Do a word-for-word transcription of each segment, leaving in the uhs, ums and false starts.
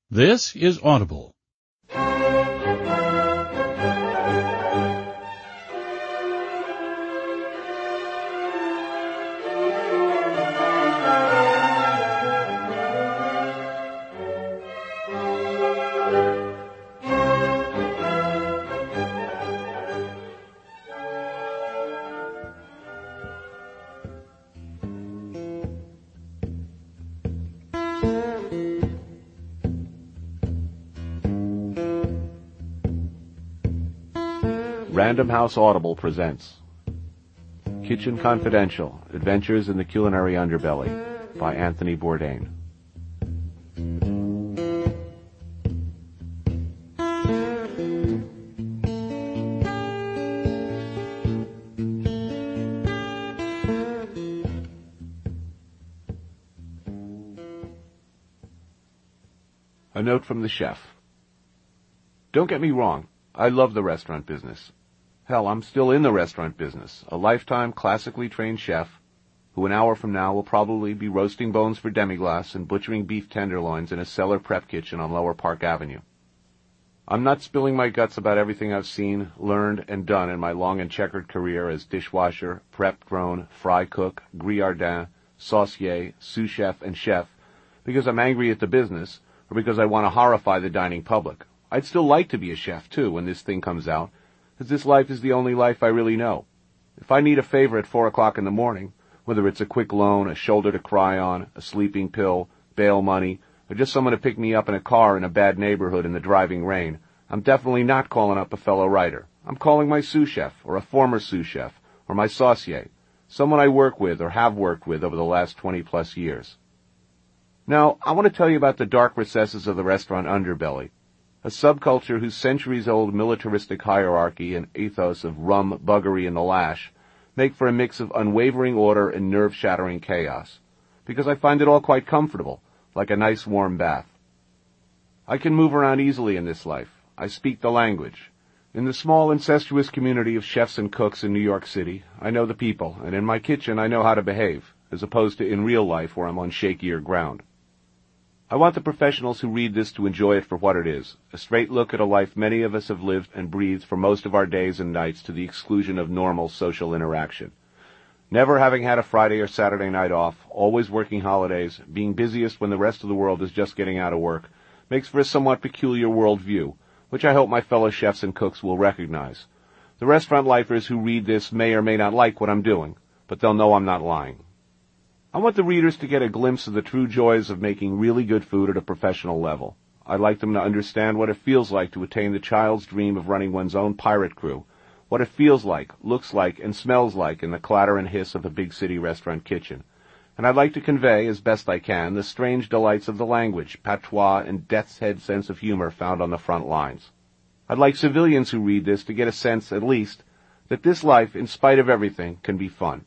This is Audible. Random House Audible presents Kitchen Confidential, Adventures in the Culinary Underbelly by Anthony Bourdain. A note from the chef. Don't get me wrong, I love the restaurant business. Hell, I'm still in the restaurant business, a lifetime classically trained chef who an hour from now will probably be roasting bones for demi-glace and butchering beef tenderloins in a cellar prep kitchen on Lower Park Avenue. I'm not spilling my guts about everything I've seen, learned, and done in my long and checkered career as dishwasher, prep drone, fry cook, grillardin, saucier, sous chef, and chef because I'm angry at the business or because I want to horrify the dining public. I'd still like to be a chef, too, when this thing comes out, because this life is the only life I really know. If I need a favor at four o'clock in the morning, whether it's a quick loan, a shoulder to cry on, a sleeping pill, bail money, or just someone to pick me up in a car in a bad neighborhood in the driving rain, I'm definitely not calling up a fellow writer. I'm calling my sous chef, or a former sous chef, or my saucier, someone I work with or have worked with over the last twenty-plus years. Now, I want to tell you about the dark recesses of the restaurant underbelly, a subculture whose centuries-old militaristic hierarchy and ethos of rum, buggery, and the lash make for a mix of unwavering order and nerve-shattering chaos, because I find it all quite comfortable, like a nice warm bath. I can move around easily in this life. I speak the language. In the small, incestuous community of chefs and cooks in New York City, I know the people, and in my kitchen I know how to behave, as opposed to in real life where I'm on shakier ground. I want the professionals who read this to enjoy it for what it is, a straight look at a life many of us have lived and breathed for most of our days and nights to the exclusion of normal social interaction. Never having had a Friday or Saturday night off, always working holidays, being busiest when the rest of the world is just getting out of work, makes for a somewhat peculiar worldview, which I hope my fellow chefs and cooks will recognize. The restaurant lifers who read this may or may not like what I'm doing, but they'll know I'm not lying. I want the readers to get a glimpse of the true joys of making really good food at a professional level. I'd like them to understand what it feels like to attain the child's dream of running one's own pirate crew, what it feels like, looks like, and smells like in the clatter and hiss of a big city restaurant kitchen. And I'd like to convey, as best I can, the strange delights of the language, patois, and death's head sense of humor found on the front lines. I'd like civilians who read this to get a sense, at least, that this life, in spite of everything, can be fun.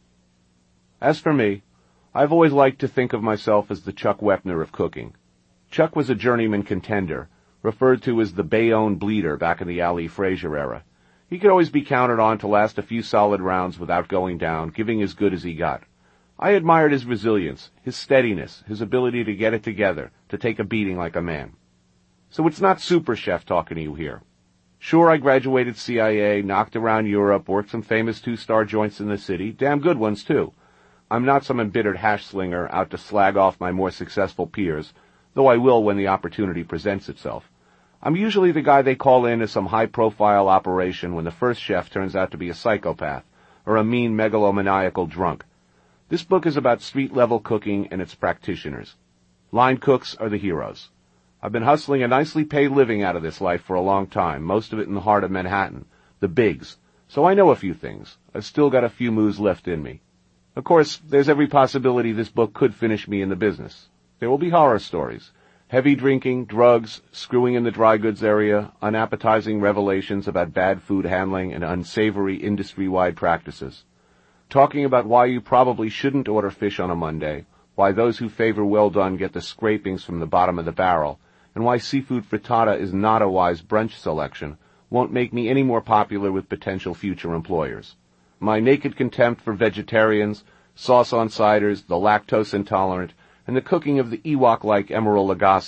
As for me, I've always liked to think of myself as the Chuck Wepner of cooking. Chuck was a journeyman contender, referred to as the Bayonne bleeder back in the Ali Frazier era. He could always be counted on to last a few solid rounds without going down, giving as good as he got. I admired his resilience, his steadiness, his ability to get it together, to take a beating like a man. So it's not super chef talking to you here. Sure, I graduated C I A, knocked around Europe, worked some famous two-star joints in the city, damn good ones too. I'm not some embittered hash slinger out to slag off my more successful peers, though I will when the opportunity presents itself. I'm usually the guy they call in as some high-profile operation when the first chef turns out to be a psychopath or a mean megalomaniacal drunk. This book is about street-level cooking and its practitioners. Line cooks are the heroes. I've been hustling a nicely paid living out of this life for a long time, most of it in the heart of Manhattan, the bigs, so I know a few things. I've still got a few moves left in me. Of course, there's every possibility this book could finish me in the business. There will be horror stories, heavy drinking, drugs, screwing in the dry goods area, unappetizing revelations about bad food handling and unsavory industry-wide practices. Talking about why you probably shouldn't order fish on a Monday, why those who favor well done get the scrapings from the bottom of the barrel, and why seafood frittata is not a wise brunch selection, won't make me any more popular with potential future employers. My naked contempt for vegetarians, sauce on ciders, the lactose intolerant, and the cooking of the Ewok-like Emeril Lagasse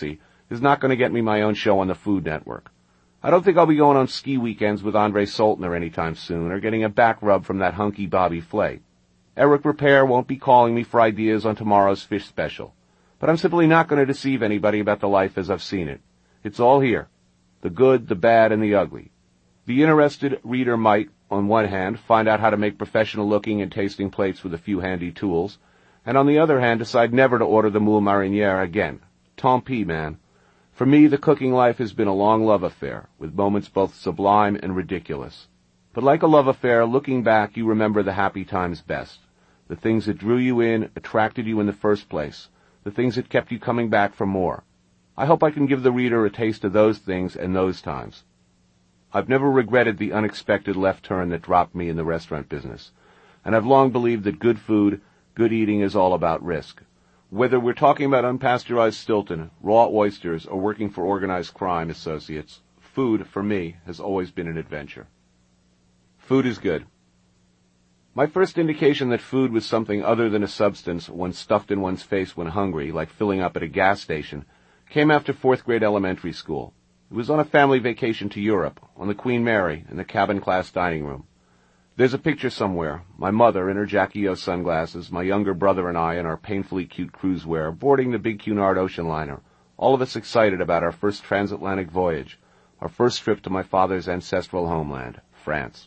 is not going to get me my own show on the Food Network. I don't think I'll be going on ski weekends with Andre Soltner anytime soon, or getting a back rub from that hunky Bobby Flay. Eric Repair won't be calling me for ideas on tomorrow's fish special. But I'm simply not going to deceive anybody about the life as I've seen it. It's all here. The good, the bad, and the ugly. The interested reader might, on one hand, find out how to make professional-looking and tasting plates with a few handy tools, and on the other hand, decide never to order the moule marinière again. Tant pis, man. For me, the cooking life has been a long love affair, with moments both sublime and ridiculous. But like a love affair, looking back, you remember the happy times best. The things that drew you in, attracted you in the first place. The things that kept you coming back for more. I hope I can give the reader a taste of those things and those times. I've never regretted the unexpected left turn that dropped me in the restaurant business, and I've long believed that good food, good eating is all about risk. Whether we're talking about unpasteurized Stilton, raw oysters, or working for organized crime associates, food, for me, has always been an adventure. Food is good. My first indication that food was something other than a substance one stuffed in one's face when hungry, like filling up at a gas station, came after fourth grade elementary school. It was on a family vacation to Europe, on the Queen Mary, in the cabin class dining room. There's a picture somewhere, my mother in her Jackie O sunglasses, my younger brother and I in our painfully cute cruise wear, boarding the big Cunard ocean liner, all of us excited about our first transatlantic voyage, our first trip to my father's ancestral homeland, France.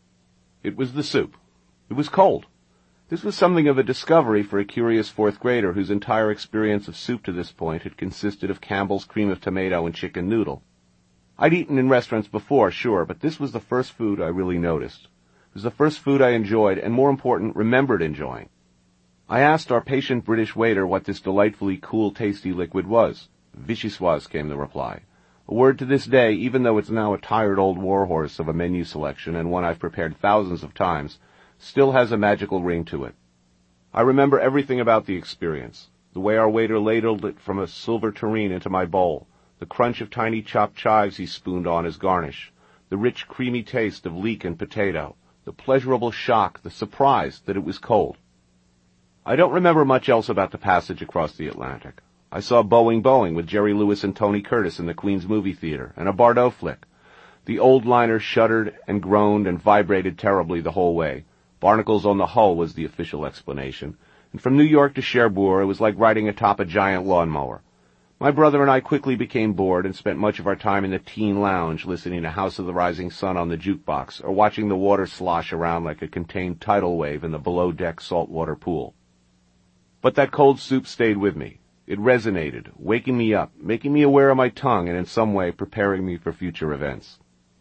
It was the soup. It was cold. This was something of a discovery for a curious fourth grader whose entire experience of soup to this point had consisted of Campbell's cream of tomato and chicken noodle. I'd eaten in restaurants before, sure, but this was the first food I really noticed. It was the first food I enjoyed, and more important, remembered enjoying. I asked our patient British waiter what this delightfully cool, tasty liquid was. Vichyssoise, came the reply. A word to this day, even though it's now a tired old warhorse of a menu selection and one I've prepared thousands of times, still has a magical ring to it. I remember everything about the experience. The way our waiter ladled it from a silver tureen into my bowl, the crunch of tiny chopped chives he spooned on as garnish, the rich, creamy taste of leek and potato, the pleasurable shock, the surprise that it was cold. I don't remember much else about the passage across the Atlantic. I saw Boeing Boeing with Jerry Lewis and Tony Curtis in the Queen's movie theater, and a Bardot flick. The old liner shuddered and groaned and vibrated terribly the whole way. Barnacles on the hull was the official explanation, and from New York to Cherbourg it was like riding atop a giant lawnmower. My brother and I quickly became bored and spent much of our time in the teen lounge listening to House of the Rising Sun on the jukebox or watching the water slosh around like a contained tidal wave in the below-deck saltwater pool. But that cold soup stayed with me. It resonated, waking me up, making me aware of my tongue, and in some way preparing me for future events.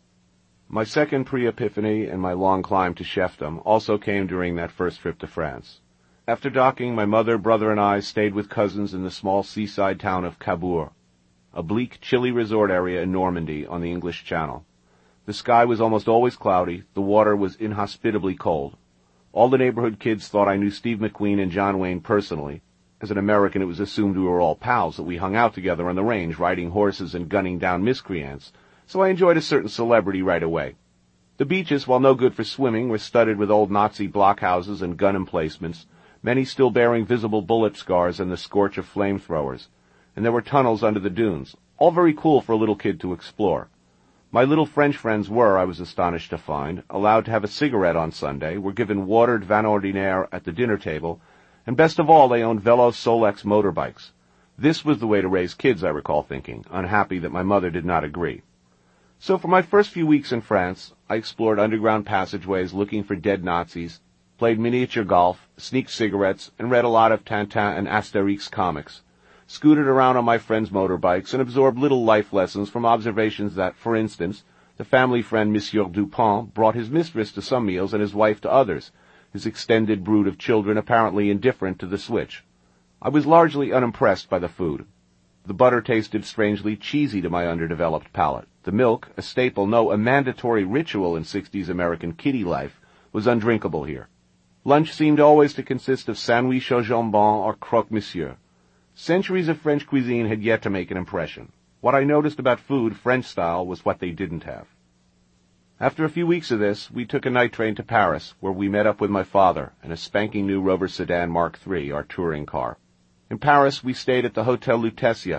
My second pre-epiphany and my long climb to chefdom also came during that first trip to France. After docking, my mother, brother, and I stayed with cousins in the small seaside town of Cabourg, a bleak, chilly resort area in Normandy on the English Channel. The sky was almost always cloudy, the water was inhospitably cold. All the neighborhood kids thought I knew Steve McQueen and John Wayne personally. As an American, it was assumed we were all pals, that we hung out together on the range, riding horses and gunning down miscreants, so I enjoyed a certain celebrity right away. The beaches, while no good for swimming, were studded with old Nazi blockhouses and gun emplacements, many still bearing visible bullet scars and the scorch of flamethrowers, and there were tunnels under the dunes, all very cool for a little kid to explore. My little French friends were, I was astonished to find, allowed to have a cigarette on Sunday, were given watered Van Ordinaire at the dinner table, and best of all, they owned Velo Solex motorbikes. This was the way to raise kids, I recall thinking, unhappy that my mother did not agree. So for my first few weeks in France, I explored underground passageways looking for dead Nazis, played miniature golf, sneaked cigarettes, and read a lot of Tintin and Asterix comics, scooted around on my friends' motorbikes, and absorbed little life lessons from observations that, for instance, the family friend Monsieur Dupont brought his mistress to some meals and his wife to others, his extended brood of children apparently indifferent to the switch. I was largely unimpressed by the food. The butter tasted strangely cheesy to my underdeveloped palate. The milk, a staple, no, a mandatory ritual in sixties American kiddie life, was undrinkable here. Lunch seemed always to consist of sandwich au jambon or croque-monsieur. Centuries of French cuisine had yet to make an impression. What I noticed about food, French style, was what they didn't have. After a few weeks of this, we took a night train to Paris, where we met up with my father and a spanking new Rover sedan Mark three, our touring car. In Paris, we stayed at the Hotel Lutetia,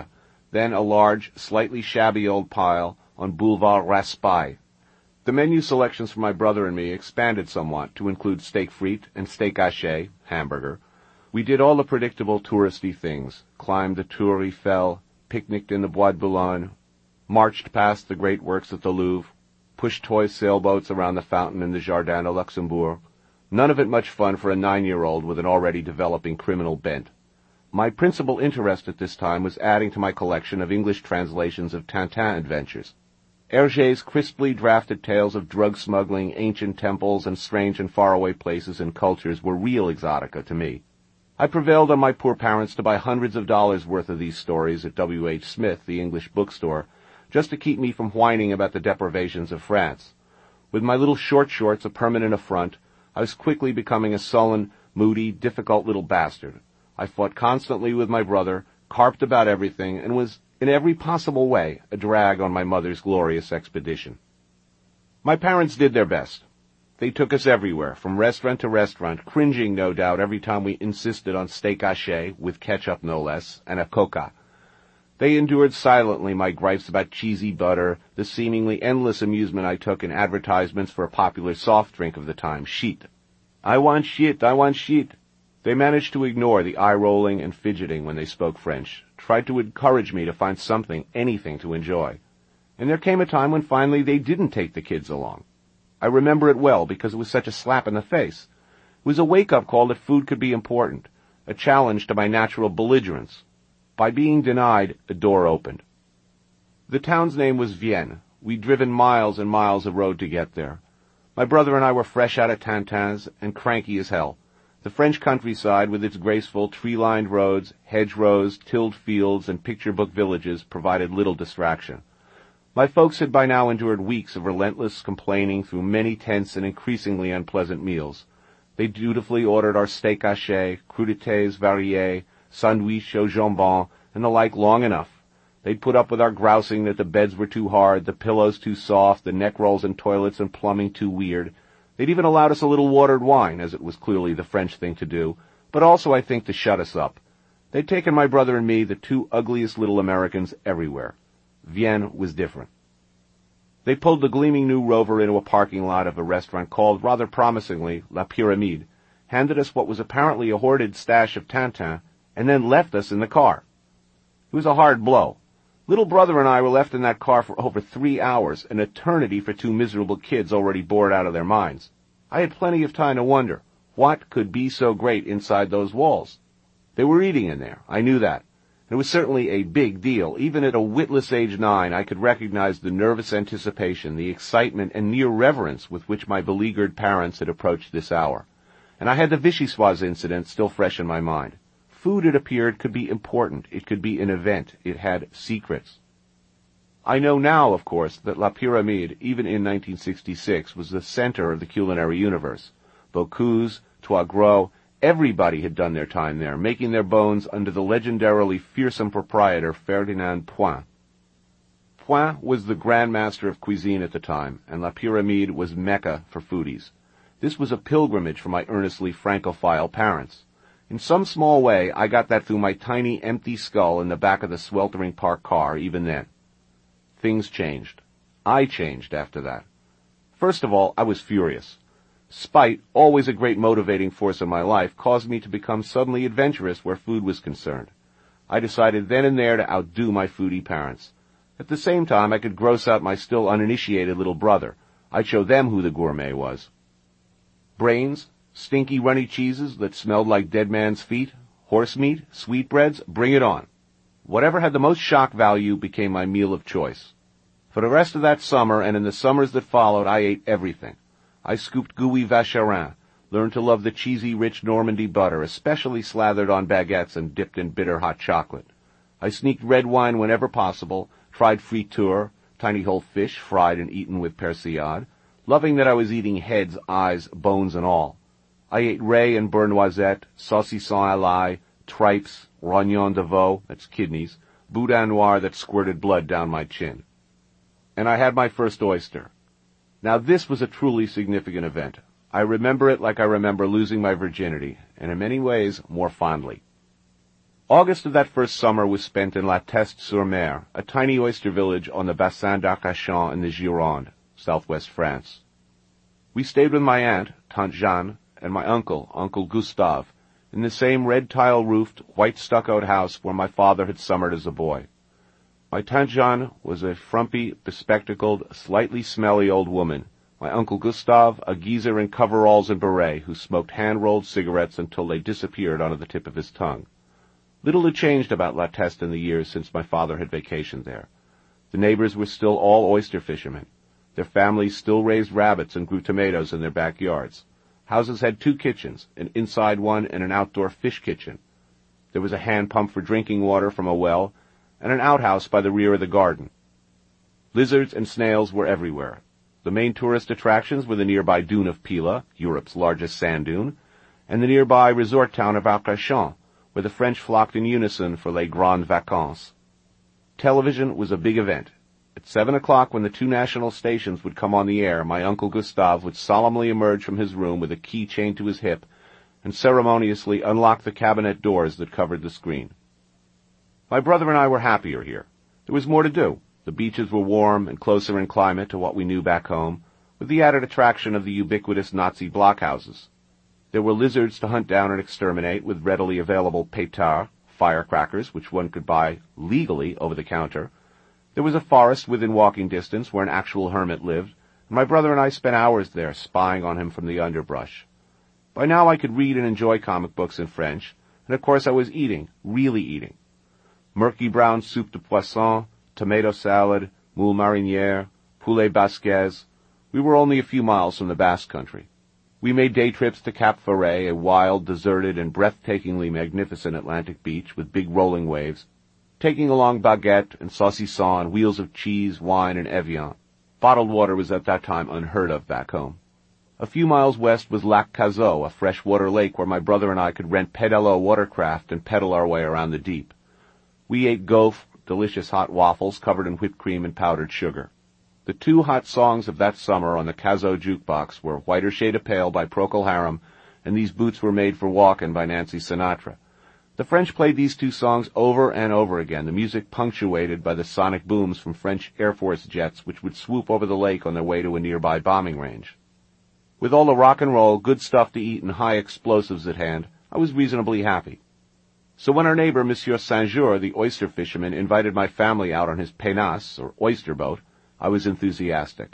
then a large, slightly shabby old pile on Boulevard Raspail. The menu selections for my brother and me expanded somewhat to include steak frite and steak haché, hamburger. We did all the predictable touristy things, climbed the Tour Eiffel, picnicked in the Bois de Boulogne, marched past the great works at the Louvre, pushed toy sailboats around the fountain in the Jardin de Luxembourg. None of it much fun for a nine-year-old with an already developing criminal bent. My principal interest at this time was adding to my collection of English translations of Tintin adventures. Hergé's crisply drafted tales of drug smuggling, ancient temples, and strange and faraway places and cultures were real exotica to me. I prevailed on my poor parents to buy hundreds of dollars worth of these stories at W. H. Smith, the English bookstore, just to keep me from whining about the deprivations of France. With my little short shorts a permanent affront, I was quickly becoming a sullen, moody, difficult little bastard. I fought constantly with my brother, carped about everything, and was, in every possible way, a drag on my mother's glorious expedition. My parents did their best. They took us everywhere, from restaurant to restaurant, cringing, no doubt, every time we insisted on steak haché, with ketchup no less, and a coca. They endured silently my gripes about cheesy butter, the seemingly endless amusement I took in advertisements for a popular soft drink of the time, shit. I want shit, I want shit. They managed to ignore the eye-rolling and fidgeting when they spoke French, tried to encourage me to find something, anything to enjoy. And there came a time when finally they didn't take the kids along. I remember it well because it was such a slap in the face. It was a wake-up call that food could be important, a challenge to my natural belligerence. By being denied, a door opened. The town's name was Vienne. We'd driven miles and miles of road to get there. My brother and I were fresh out of Tintin's and cranky as hell. The French countryside, with its graceful tree-lined roads, hedgerows, tilled fields, and picture-book villages, provided little distraction. My folks had by now endured weeks of relentless complaining through many tense and increasingly unpleasant meals. They dutifully ordered our steak haché, crudités variées, sandwich au jambon, and the like long enough. They'd put up with our grousing that the beds were too hard, the pillows too soft, the neck rolls and toilets and plumbing too weird. They'd even allowed us a little watered wine, as it was clearly the French thing to do, but also, I think, to shut us up. They'd taken my brother and me, the two ugliest little Americans, everywhere. Vienne was different. They pulled the gleaming new Rover into a parking lot of a restaurant called, rather promisingly, La Pyramide, handed us what was apparently a hoarded stash of Tintin, and then left us in the car. It was a hard blow. Little brother and I were left in that car for over three hours, an eternity for two miserable kids already bored out of their minds. I had plenty of time to wonder, what could be so great inside those walls? They were eating in there, I knew that. It was certainly a big deal. Even at a witless age nine, I could recognize the nervous anticipation, the excitement, and near reverence with which my beleaguered parents had approached this hour. And I had the Vichyssoise incident still fresh in my mind. Food, it appeared, could be important. It could be an event. It had secrets. I know now, of course, that La Pyramide, even in nineteen sixty-six, was the center of the culinary universe. Bocuse, Trois Gros, everybody had done their time there, making their bones under the legendarily fearsome proprietor Ferdinand Point. Point was the Grand Master of cuisine at the time, and La Pyramide was Mecca for foodies. This was a pilgrimage for my earnestly Francophile parents. In some small way, I got that through my tiny, empty skull in the back of the sweltering parked car, even then. Things changed. I changed after that. First of all, I was furious. Spite, always a great motivating force in my life, caused me to become suddenly adventurous where food was concerned. I decided then and there to outdo my foodie parents. At the same time, I could gross out my still uninitiated little brother. I'd show them who the gourmet was. Brains, stinky runny cheeses that smelled like dead man's feet, horse meat, sweetbreads, bring it on. Whatever had the most shock value became my meal of choice. For the rest of that summer and in the summers that followed, I ate everything. I scooped gooey Vacherin, learned to love the cheesy, rich Normandy butter, especially slathered on baguettes and dipped in bitter hot chocolate. I sneaked red wine whenever possible, tried friture, tiny whole fish fried and eaten with persillade, loving that I was eating heads, eyes, bones, and all. I ate ray and beurre noisette, saucisson à l'ail, tripes, rognon de veau, that's kidneys, boudin noir that squirted blood down my chin. And I had my first oyster. Now this was a truly significant event. I remember it like I remember losing my virginity, and in many ways more fondly. August of that first summer was spent in La Teste-sur-Mer, a tiny oyster village on the Bassin d'Arcachon in the Gironde, southwest France. We stayed with my aunt, Tante Jeanne, and my uncle, Uncle Gustave, in the same red-tile-roofed, white-stuccoed house where my father had summered as a boy. My Tante Jeanne was a frumpy, bespectacled, slightly smelly old woman. My Uncle Gustave, a geezer in coveralls and beret, who smoked hand-rolled cigarettes until they disappeared onto the tip of his tongue. Little had changed about La Teste in the years since my father had vacationed there. The neighbors were still all oyster fishermen. Their families still raised rabbits and grew tomatoes in their backyards. Houses had two kitchens, an inside one and an outdoor fish kitchen. There was a hand pump for drinking water from a well, and an outhouse by the rear of the garden. Lizards and snails were everywhere. The main tourist attractions were the nearby dune of Pila, Europe's largest sand dune, and the nearby resort town of Arcachon, where the French flocked in unison for les grandes vacances. Television was a big event. At seven o'clock, when the two national stations would come on the air, my Uncle Gustave would solemnly emerge from his room with a key chained to his hip and ceremoniously unlock the cabinet doors that covered the screen. My brother and I were happier here. There was more to do. The beaches were warm and closer in climate to what we knew back home, with the added attraction of the ubiquitous Nazi blockhouses. There were lizards to hunt down and exterminate with readily available pétards, firecrackers, which one could buy legally over the counter. There was a forest within walking distance where an actual hermit lived, and my brother and I spent hours there spying on him from the underbrush. By now I could read and enjoy comic books in French, and of course I was eating, really eating. Murky brown soup de poisson, tomato salad, moule marinière, poulet basquez. We were only a few miles from the Basque Country. We made day trips to Cap Ferret, a wild, deserted, and breathtakingly magnificent Atlantic beach with big rolling waves, taking along baguette and saucisson and wheels of cheese, wine, and Evian. Bottled water was at that time unheard of back home. A few miles west was Lac Cazot, a freshwater lake where my brother and I could rent pedalo watercraft and pedal our way around the deep. We ate gaufres, delicious hot waffles covered in whipped cream and powdered sugar. The two hot songs of that summer on the Cazot jukebox were Whiter Shade of Pale by Procol Harum and These Boots Were Made for Walkin' by Nancy Sinatra. The French played these two songs over and over again, the music punctuated by the sonic booms from French Air Force jets which would swoop over the lake on their way to a nearby bombing range. With all the rock and roll, good stuff to eat, and high explosives at hand, I was reasonably happy. So when our neighbor, Monsieur Saint-Jour, the oyster fisherman, invited my family out on his pénasse, or oyster boat, I was enthusiastic.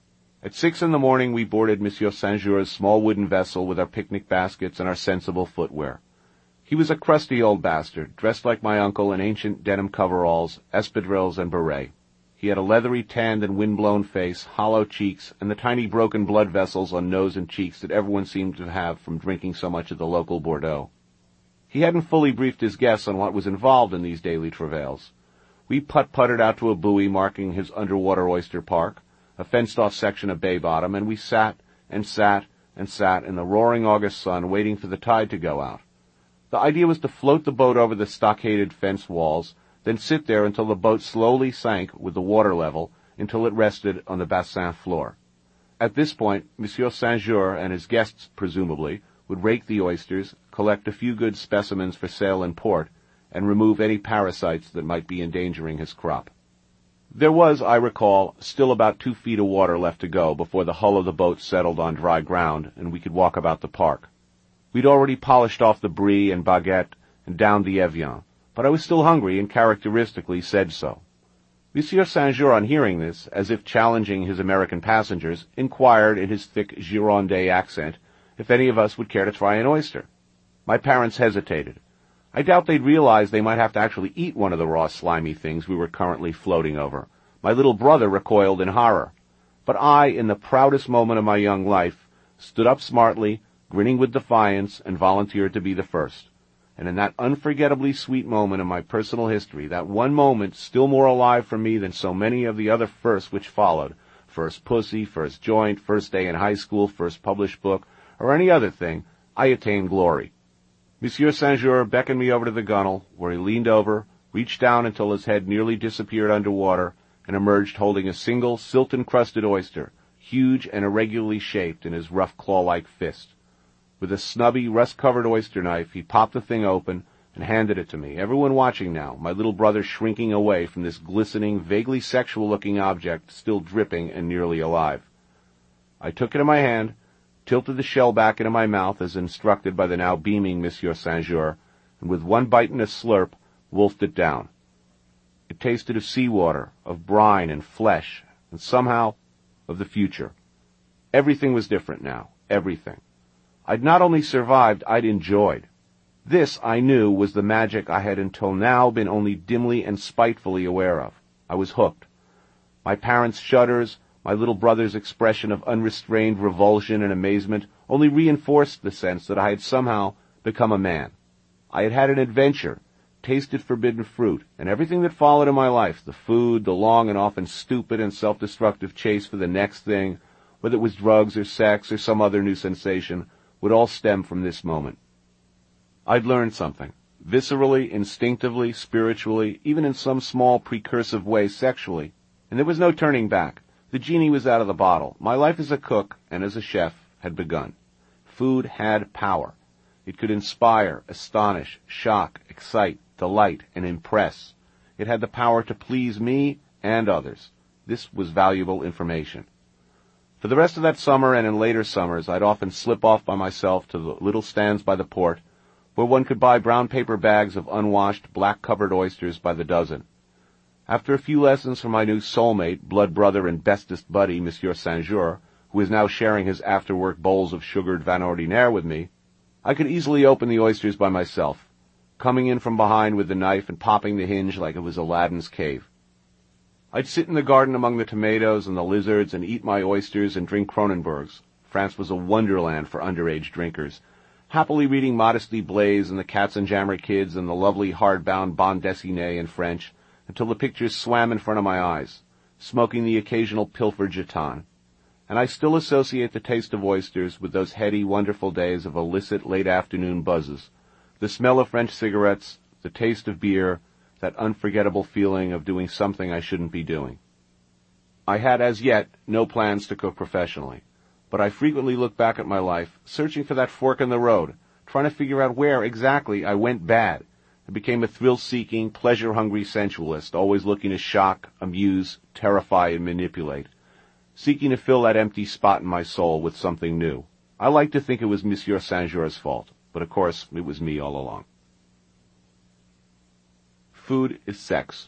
At six in the morning we boarded Monsieur Saint-Jour's small wooden vessel with our picnic baskets and our sensible footwear. He was a crusty old bastard, dressed like my uncle in ancient denim coveralls, espadrilles, and beret. He had a leathery, tanned, and wind-blown face, hollow cheeks, and the tiny broken blood vessels on nose and cheeks that everyone seemed to have from drinking so much of the local Bordeaux. He hadn't fully briefed his guests on what was involved in these daily travails. We putt-putted out to a buoy marking his underwater oyster park, a fenced-off section of bay bottom, and we sat and sat and sat in the roaring August sun waiting for the tide to go out. The idea was to float the boat over the stockaded fence walls, then sit there until the boat slowly sank with the water level until it rested on the bassin floor. At this point, Monsieur Saint-Jour and his guests, presumably, would rake the oysters, collect a few good specimens for sale in port, and remove any parasites that might be endangering his crop. There was, I recall, still about two feet of water left to go before the hull of the boat settled on dry ground and we could walk about the park. We'd already polished off the brie and baguette and downed the Evian, but I was still hungry and characteristically said so. Monsieur Saint-Jour, on hearing this, as if challenging his American passengers, inquired in his thick Girondais accent if any of us would care to try an oyster. My parents hesitated. I doubt they'd realize they might have to actually eat one of the raw, slimy things we were currently floating over. My little brother recoiled in horror. But I, in the proudest moment of my young life, stood up smartly, grinning with defiance, and volunteered to be the first. And in that unforgettably sweet moment in my personal history, that one moment still more alive for me than so many of the other firsts which followed, first pussy, first joint, first day in high school, first published book, or any other thing, I attained glory. Monsieur Saint-Jour beckoned me over to the gunwale, where he leaned over, reached down until his head nearly disappeared underwater, and emerged holding a single silt-encrusted oyster, huge and irregularly shaped, in his rough claw-like fist. With a snubby, rust-covered oyster knife, he popped the thing open and handed it to me, everyone watching now, my little brother shrinking away from this glistening, vaguely sexual-looking object still dripping and nearly alive. I took it in my hand, tilted the shell back into my mouth as instructed by the now beaming Monsieur Saint-Jour, and with one bite and a slurp, wolfed it down. It tasted of seawater, of brine and flesh, and somehow of the future. Everything was different now, everything. I'd not only survived, I'd enjoyed. This, I knew, was the magic I had until now been only dimly and spitefully aware of. I was hooked. My parents' shudders, my little brother's expression of unrestrained revulsion and amazement only reinforced the sense that I had somehow become a man. I had had an adventure, tasted forbidden fruit, and everything that followed in my life, the food, the long and often stupid and self-destructive chase for the next thing, whether it was drugs or sex or some other new sensation, would all stem from this moment. I'd learned something, viscerally, instinctively, spiritually, even in some small precursive way sexually, and there was no turning back. The genie was out of the bottle. My life as a cook and as a chef had begun. Food had power. It could inspire, astonish, shock, excite, delight, and impress. It had the power to please me and others. This was valuable information. For the rest of that summer and in later summers, I'd often slip off by myself to the little stands by the port, where one could buy brown paper bags of unwashed, black-covered oysters by the dozen. After a few lessons from my new soulmate, blood brother and bestest buddy, Monsieur Saint-Jour, who was now sharing his after-work bowls of sugared Van Ordinaire with me, I could easily open the oysters by myself, coming in from behind with the knife and popping the hinge like it was Aladdin's cave. I'd sit in the garden among the tomatoes and the lizards and eat my oysters and drink Kronenbergs. France was a wonderland for underage drinkers, happily reading Modesty Blaise and the Katzenjammer Kids and the lovely hardbound bande dessinée in French until the pictures swam in front of my eyes, smoking the occasional pilfer jeton. And I still associate the taste of oysters with those heady, wonderful days of illicit late-afternoon buzzes, the smell of French cigarettes, the taste of beer, that unforgettable feeling of doing something I shouldn't be doing. I had as yet no plans to cook professionally, but I frequently look back at my life, searching for that fork in the road, trying to figure out where exactly I went bad. I became a thrill-seeking, pleasure-hungry sensualist, always looking to shock, amuse, terrify, and manipulate, seeking to fill that empty spot in my soul with something new. I like to think it was Monsieur Saint-Jour's fault, but of course it was me all along. Food is sex.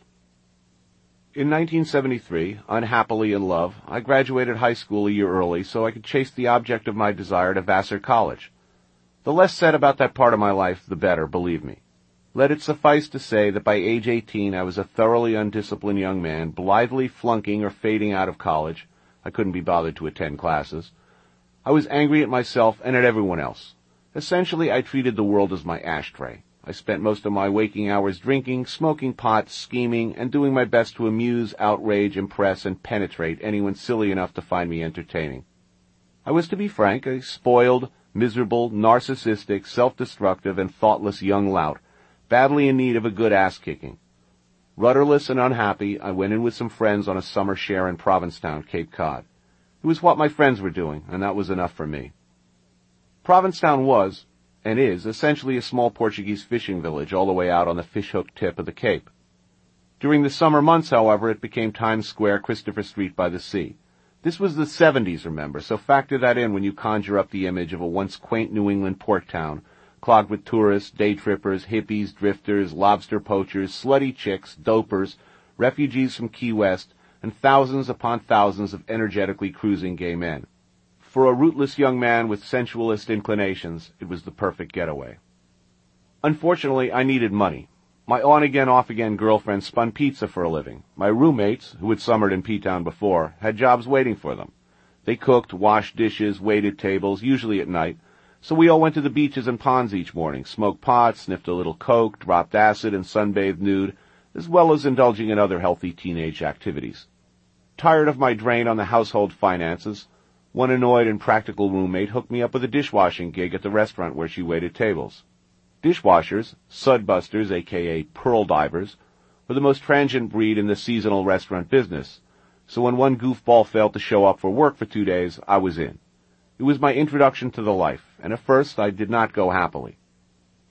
In nineteen seventy-three, unhappily in love, I graduated high school a year early so I could chase the object of my desire to Vassar College. The less said about that part of my life, the better, believe me. Let it suffice to say that by age eighteen I was a thoroughly undisciplined young man, blithely flunking or fading out of college. I couldn't be bothered to attend classes. I was angry at myself and at everyone else. Essentially, I treated the world as my ashtray. I spent most of my waking hours drinking, smoking pot, scheming, and doing my best to amuse, outrage, impress, and penetrate anyone silly enough to find me entertaining. I was, to be frank, a spoiled, miserable, narcissistic, self-destructive, and thoughtless young lout, badly in need of a good ass-kicking. Rudderless and unhappy, I went in with some friends on a summer share in Provincetown, Cape Cod. It was what my friends were doing, and that was enough for me. Provincetown was, and is, essentially a small Portuguese fishing village all the way out on the fishhook tip of the Cape. During the summer months, however, it became Times Square, Christopher Street by the sea. This was the seventies, remember, so factor that in when you conjure up the image of a once quaint New England port town, clogged with tourists, day trippers, hippies, drifters, lobster poachers, slutty chicks, dopers, refugees from Key West, and thousands upon thousands of energetically cruising gay men. For a rootless young man with sensualist inclinations, it was the perfect getaway. Unfortunately, I needed money. My on-again, off-again girlfriend spun pizza for a living. My roommates, who had summered in P-Town before, had jobs waiting for them. They cooked, washed dishes, waited tables, usually at night, so we all went to the beaches and ponds each morning, smoked pot, sniffed a little coke, dropped acid, and sunbathed nude, as well as indulging in other healthy teenage activities. Tired of my drain on the household finances, one annoyed and practical roommate hooked me up with a dishwashing gig at the restaurant where she waited tables. Dishwashers, sudbusters, aka pearl divers, were the most transient breed in the seasonal restaurant business, so when one goofball failed to show up for work for two days, I was in. It was my introduction to the life, and at first I did not go happily.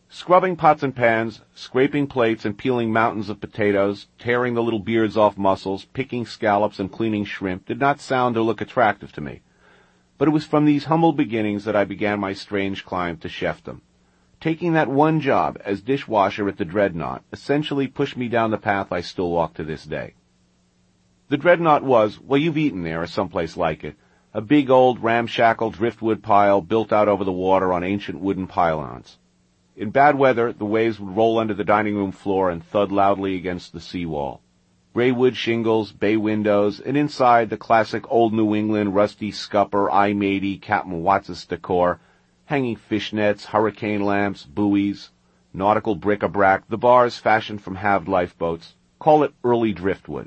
Scrubbing pots and pans, scraping plates and peeling mountains of potatoes, tearing the little beards off mussels, picking scallops and cleaning shrimp did not sound or look attractive to me. But it was from these humble beginnings that I began my strange climb to chefdom. Taking that one job as dishwasher at the Dreadnought essentially pushed me down the path I still walk to this day. The Dreadnought was, well, you've eaten there or someplace like it, a big old ramshackle driftwood pile built out over the water on ancient wooden pylons. In bad weather, the waves would roll under the dining room floor and thud loudly against the seawall. Gray wood shingles, bay windows, and inside the classic old New England rusty scupper, I-matey, Captain Watts' decor, hanging fishnets, hurricane lamps, buoys, nautical bric-a-brac, the bars fashioned from halved lifeboats. Call it early driftwood.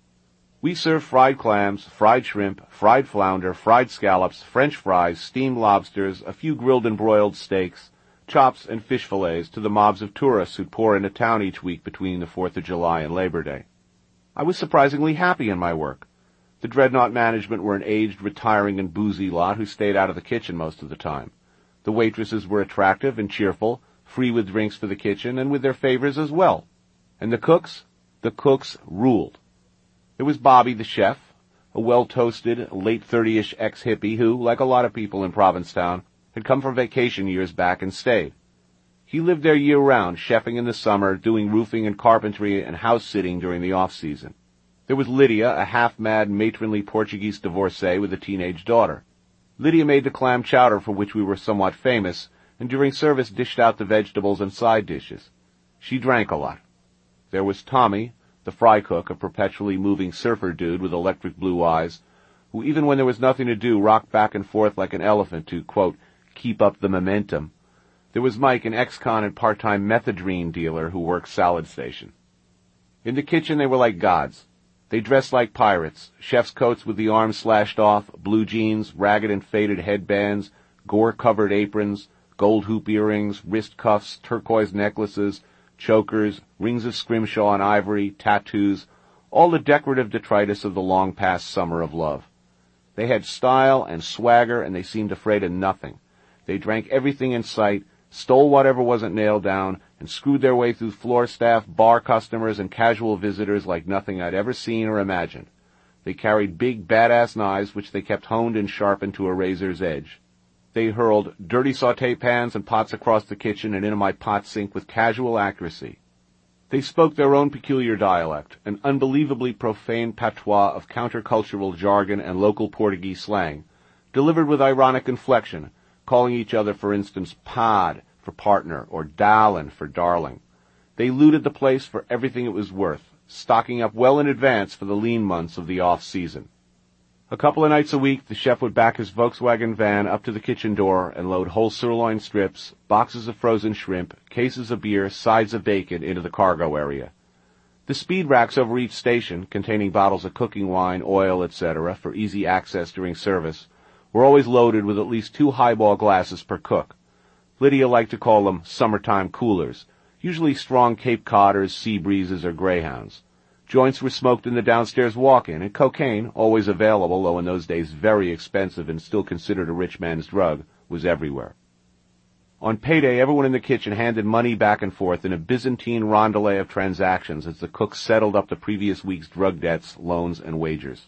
We serve fried clams, fried shrimp, fried flounder, fried scallops, French fries, steamed lobsters, a few grilled and broiled steaks, chops, and fish fillets to the mobs of tourists who'd pour into town each week between the fourth of July and Labor Day. I was surprisingly happy in my work. The Dreadnought management were an aged, retiring, and boozy lot who stayed out of the kitchen most of the time. The waitresses were attractive and cheerful, free with drinks for the kitchen and with their favors as well. And the cooks? The cooks ruled. There was Bobby, the chef, a well-toasted, late-thirty-ish ex-hippie who, like a lot of people in Provincetown, had come for vacation years back and stayed. He lived there year-round, chefing in the summer, doing roofing and carpentry and house-sitting during the off-season. There was Lydia, a half-mad, matronly Portuguese divorcee with a teenage daughter. Lydia made the clam chowder for which we were somewhat famous, and during service dished out the vegetables and side dishes. She drank a lot. There was Tommy, the fry cook, a perpetually moving surfer dude with electric blue eyes, who even when there was nothing to do rocked back and forth like an elephant to, quote, keep up the momentum. There was Mike, an ex-con and part-time methadone dealer who worked salad station. In the kitchen they were like gods. They dressed like pirates, chef's coats with the arms slashed off, blue jeans, ragged and faded headbands, gore-covered aprons, gold hoop earrings, wrist cuffs, turquoise necklaces, chokers, rings of scrimshaw and ivory, tattoos, all the decorative detritus of the long-past summer of love. They had style and swagger, and they seemed afraid of nothing. They drank everything in sight, stole whatever wasn't nailed down, and screwed their way through floor staff, bar customers, and casual visitors like nothing I'd ever seen or imagined. They carried big, badass knives which they kept honed and sharpened to a razor's edge. They hurled dirty sauté pans and pots across the kitchen and into my pot sink with casual accuracy. They spoke their own peculiar dialect, an unbelievably profane patois of countercultural jargon and local Portuguese slang, delivered with ironic inflection, calling each other, for instance, pod for partner or darlin for darling. They looted the place for everything it was worth, stocking up well in advance for the lean months of the off-season. A couple of nights a week, the chef would back his Volkswagen van up to the kitchen door and load whole sirloin strips, boxes of frozen shrimp, cases of beer, sides of bacon into the cargo area. The speed racks over each station, containing bottles of cooking wine, oil, et cetera, for easy access during service, were always loaded with at least two highball glasses per cook. Lydia liked to call them summertime coolers, usually strong Cape Codders, Sea Breezes, or Greyhounds. Joints were smoked in the downstairs walk-in, and cocaine, always available, though in those days very expensive and still considered a rich man's drug, was everywhere. On payday, everyone in the kitchen handed money back and forth in a Byzantine rondelay of transactions as the cooks settled up the previous week's drug debts, loans, and wagers.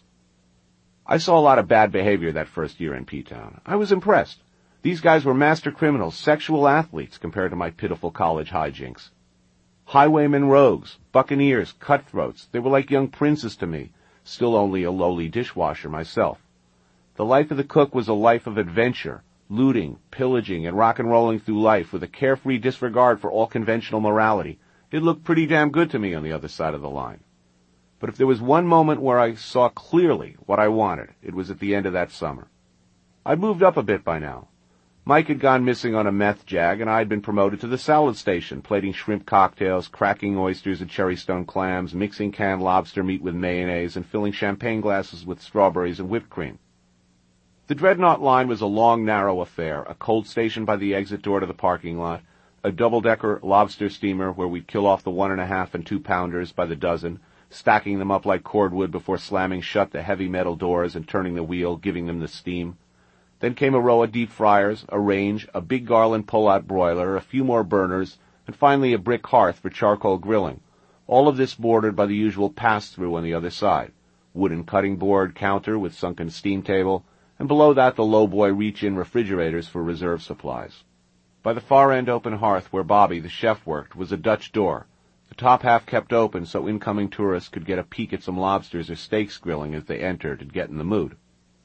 I saw a lot of bad behavior that first year in P-Town. I was impressed. These guys were master criminals, sexual athletes compared to my pitiful college hijinks. Highwaymen rogues, buccaneers, cutthroats, they were like young princes to me, still only a lowly dishwasher myself. The life of the cook was a life of adventure, looting, pillaging, and rock and rolling through life with a carefree disregard for all conventional morality. It looked pretty damn good to me on the other side of the line. But if there was one moment where I saw clearly what I wanted, it was at the end of that summer. I'd moved up a bit by now. Mike had gone missing on a meth jag, and I had been promoted to the salad station, plating shrimp cocktails, cracking oysters and cherrystone clams, mixing canned lobster meat with mayonnaise, and filling champagne glasses with strawberries and whipped cream. The Dreadnought line was a long, narrow affair, a cold station by the exit door to the parking lot, a double-decker lobster steamer where we'd kill off the one-and-a-half and two-pounders by the dozen, stacking them up like cordwood before slamming shut the heavy metal doors and turning the wheel, giving them the steam. Then came a row of deep fryers, a range, a big Garland pull-out broiler, a few more burners, and finally a brick hearth for charcoal grilling. All of this bordered by the usual pass-through on the other side. Wooden cutting board counter with sunken steam table, and below that the low-boy reach-in refrigerators for reserve supplies. By the far-end open hearth where Bobby, the chef, worked was a Dutch door. The top half kept open so incoming tourists could get a peek at some lobsters or steaks grilling as they entered and get in the mood.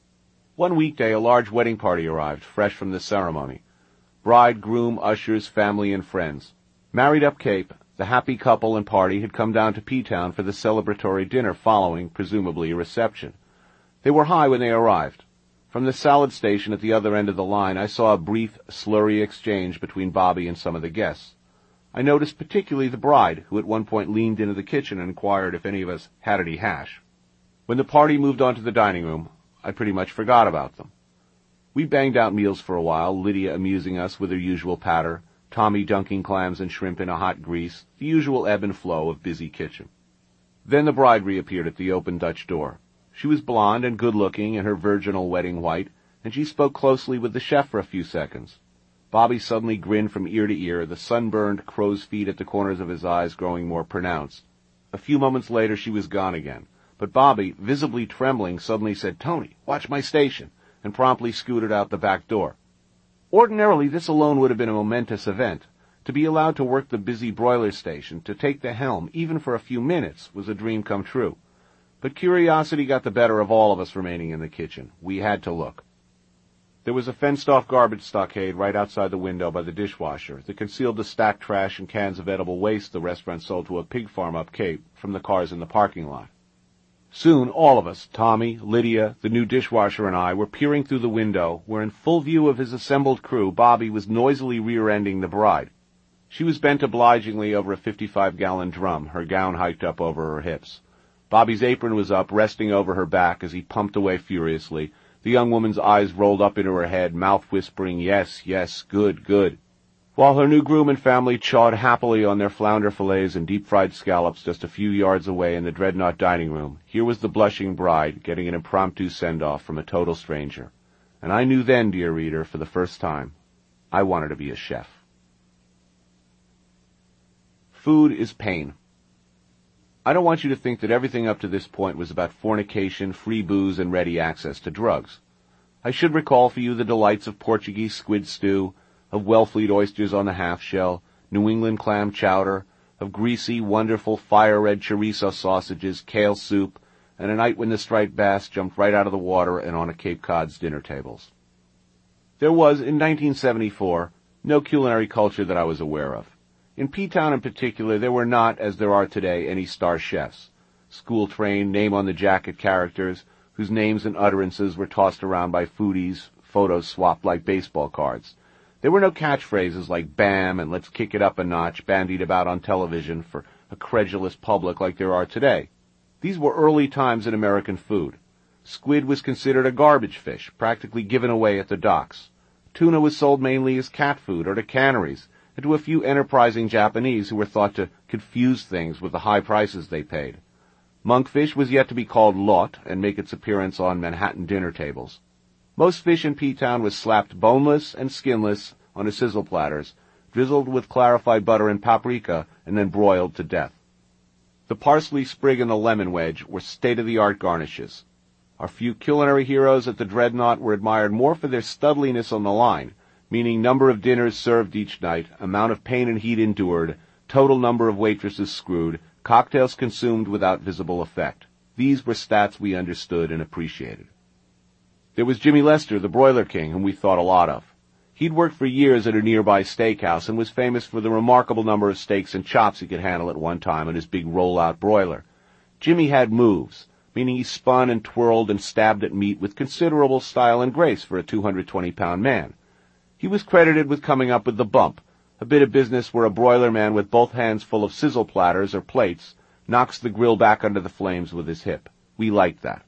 One weekday a large wedding party arrived, fresh from the ceremony. Bride, groom, ushers, family, and friends. Married up Cape, the happy couple and party had come down to P-Town for the celebratory dinner following, presumably, a reception. They were high when they arrived. From the salad station at the other end of the line, I saw a brief, slurry exchange between Bobby and some of the guests. I noticed particularly the bride, who at one point leaned into the kitchen and inquired if any of us had any hash. When the party moved on to the dining room, I pretty much forgot about them. We banged out meals for a while, Lydia amusing us with her usual patter, Tommy dunking clams and shrimp in a hot grease, the usual ebb and flow of busy kitchen. Then the bride reappeared at the open Dutch door. She was blonde and good-looking in her virginal wedding white, and she spoke closely with the chef for a few seconds. Bobby suddenly grinned from ear to ear, the sunburned crow's feet at the corners of his eyes growing more pronounced. A few moments later she was gone again, but Bobby, visibly trembling, suddenly said, "Tony, watch my station," and promptly scooted out the back door. Ordinarily this alone would have been a momentous event. To be allowed to work the busy broiler station, to take the helm, even for a few minutes, was a dream come true. But curiosity got the better of all of us remaining in the kitchen. We had to look. There was a fenced-off garbage stockade right outside the window by the dishwasher that concealed the stacked trash and cans of edible waste the restaurant sold to a pig farm up Cape from the cars in the parking lot. Soon all of us, Tommy, Lydia, the new dishwasher, and I, were peering through the window where, in full view of his assembled crew, Bobby was noisily rear-ending the bride. She was bent obligingly over a fifty-five gallon drum, her gown hiked up over her hips. Bobby's apron was up, resting over her back as he pumped away furiously, the young woman's eyes rolled up into her head, mouth whispering, "Yes, yes, good, good," while her new groom and family chawed happily on their flounder fillets and deep-fried scallops just a few yards away in the Dreadnought dining room. Here was the blushing bride getting an impromptu send-off from a total stranger. And I knew then, dear reader, for the first time, I wanted to be a chef. Food is pain. I don't want you to think that everything up to this point was about fornication, free booze, and ready access to drugs. I should recall for you the delights of Portuguese squid stew, of Wellfleet oysters on the half-shell, New England clam chowder, of greasy, wonderful, fire-red chorizo sausages, kale soup, and a night when the striped bass jumped right out of the water and on a Cape Cod's dinner tables. There was, in nineteen seventy-four, no culinary culture that I was aware of. In P-Town in particular, there were not, as there are today, any star chefs, school-trained, name-on-the-jacket characters whose names and utterances were tossed around by foodies, photos swapped like baseball cards. There were no catchphrases like "Bam" and "Let's kick it up a notch" bandied about on television for a credulous public like there are today. These were early times in American food. Squid was considered a garbage fish, practically given away at the docks. Tuna was sold mainly as cat food or to canneries, and to a few enterprising Japanese who were thought to confuse things with the high prices they paid. Monkfish was yet to be called lot and make its appearance on Manhattan dinner tables. Most fish in P-Town was slapped boneless and skinless onto sizzle platters, drizzled with clarified butter and paprika, and then broiled to death. The parsley sprig and the lemon wedge were state-of-the-art garnishes. Our few culinary heroes at the Dreadnought were admired more for their studliness on the line, meaning number of dinners served each night, amount of pain and heat endured, total number of waitresses screwed, cocktails consumed without visible effect. These were stats we understood and appreciated. There was Jimmy Lester, the Broiler King, whom we thought a lot of. He'd worked for years at a nearby steakhouse and was famous for the remarkable number of steaks and chops he could handle at one time on his big roll-out broiler. Jimmy had moves, meaning he spun and twirled and stabbed at meat with considerable style and grace for a two hundred twenty pound man. He was credited with coming up with the bump, a bit of business where a broiler man with both hands full of sizzle platters or plates knocks the grill back under the flames with his hip. We liked that.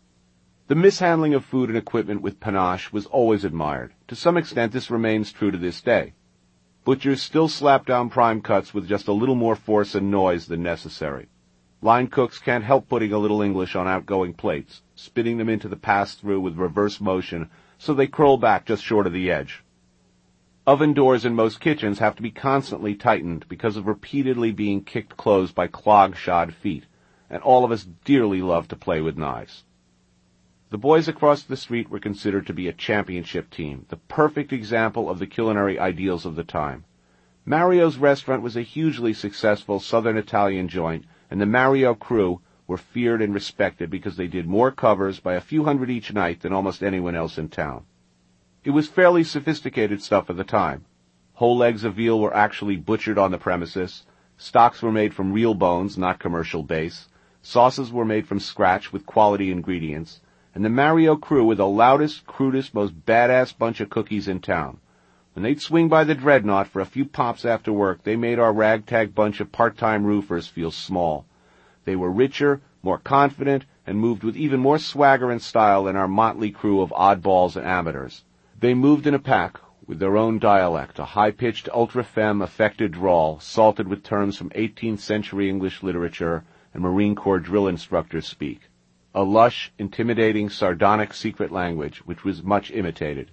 The mishandling of food and equipment with panache was always admired. To some extent this remains true to this day. Butchers still slap down prime cuts with just a little more force and noise than necessary. Line cooks can't help putting a little English on outgoing plates, spinning them into the pass-through with reverse motion so they curl back just short of the edge. Oven doors in most kitchens have to be constantly tightened because of repeatedly being kicked closed by clog-shod feet, and all of us dearly love to play with knives. The boys across the street were considered to be a championship team, the perfect example of the culinary ideals of the time. Mario's restaurant was a hugely successful Southern Italian joint, and the Mario crew were feared and respected because they did more covers by a few hundred each night than almost anyone else in town. It was fairly sophisticated stuff at the time. Whole legs of veal were actually butchered on the premises, stocks were made from real bones, not commercial base, sauces were made from scratch with quality ingredients, and the Mario crew were the loudest, crudest, most badass bunch of cookies in town. When they'd swing by the Dreadnought for a few pops after work, they made our ragtag bunch of part-time roofers feel small. They were richer, more confident, and moved with even more swagger and style than our motley crew of oddballs and amateurs. They moved in a pack, with their own dialect, a high-pitched, ultra-femme, affected drawl, salted with terms from eighteenth century English literature and Marine Corps drill instructors speak. A lush, intimidating, sardonic secret language, which was much imitated.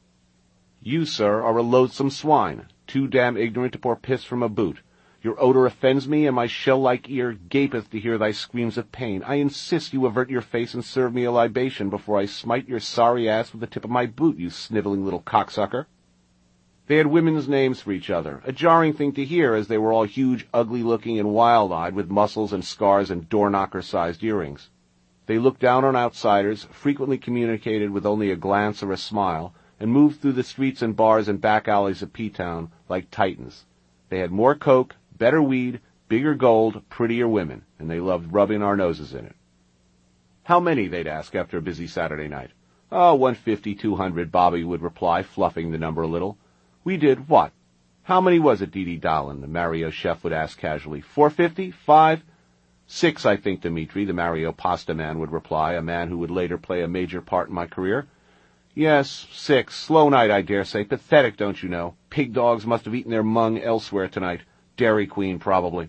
You, sir, are a loathsome swine, too damn ignorant to pour piss from a boot. Your odor offends me, and my shell-like ear gapeth to hear thy screams of pain. I insist you avert your face and serve me a libation before I smite your sorry ass with the tip of my boot, you sniveling little cocksucker. They had women's names for each other, a jarring thing to hear as they were all huge, ugly-looking, and wild-eyed with muscles and scars and door-knocker-sized earrings. They looked down on outsiders, frequently communicated with only a glance or a smile, and moved through the streets and bars and back alleys of P-Town like titans. They had more coke, better weed, bigger gold, prettier women, and they loved rubbing our noses in it. How many, they'd ask after a busy Saturday night. Oh, one fifty, two hundred, Bobby would reply, fluffing the number a little. We did what? How many was it, Dee Dee Dollin? The Mario chef would ask casually. Four fifty? Five? Six, I think, Dimitri, the Mario pasta man would reply, a man who would later play a major part in my career. Yes, six. Slow night, I dare say. Pathetic, don't you know? Pig dogs must have eaten their mung elsewhere tonight. Dairy Queen, probably.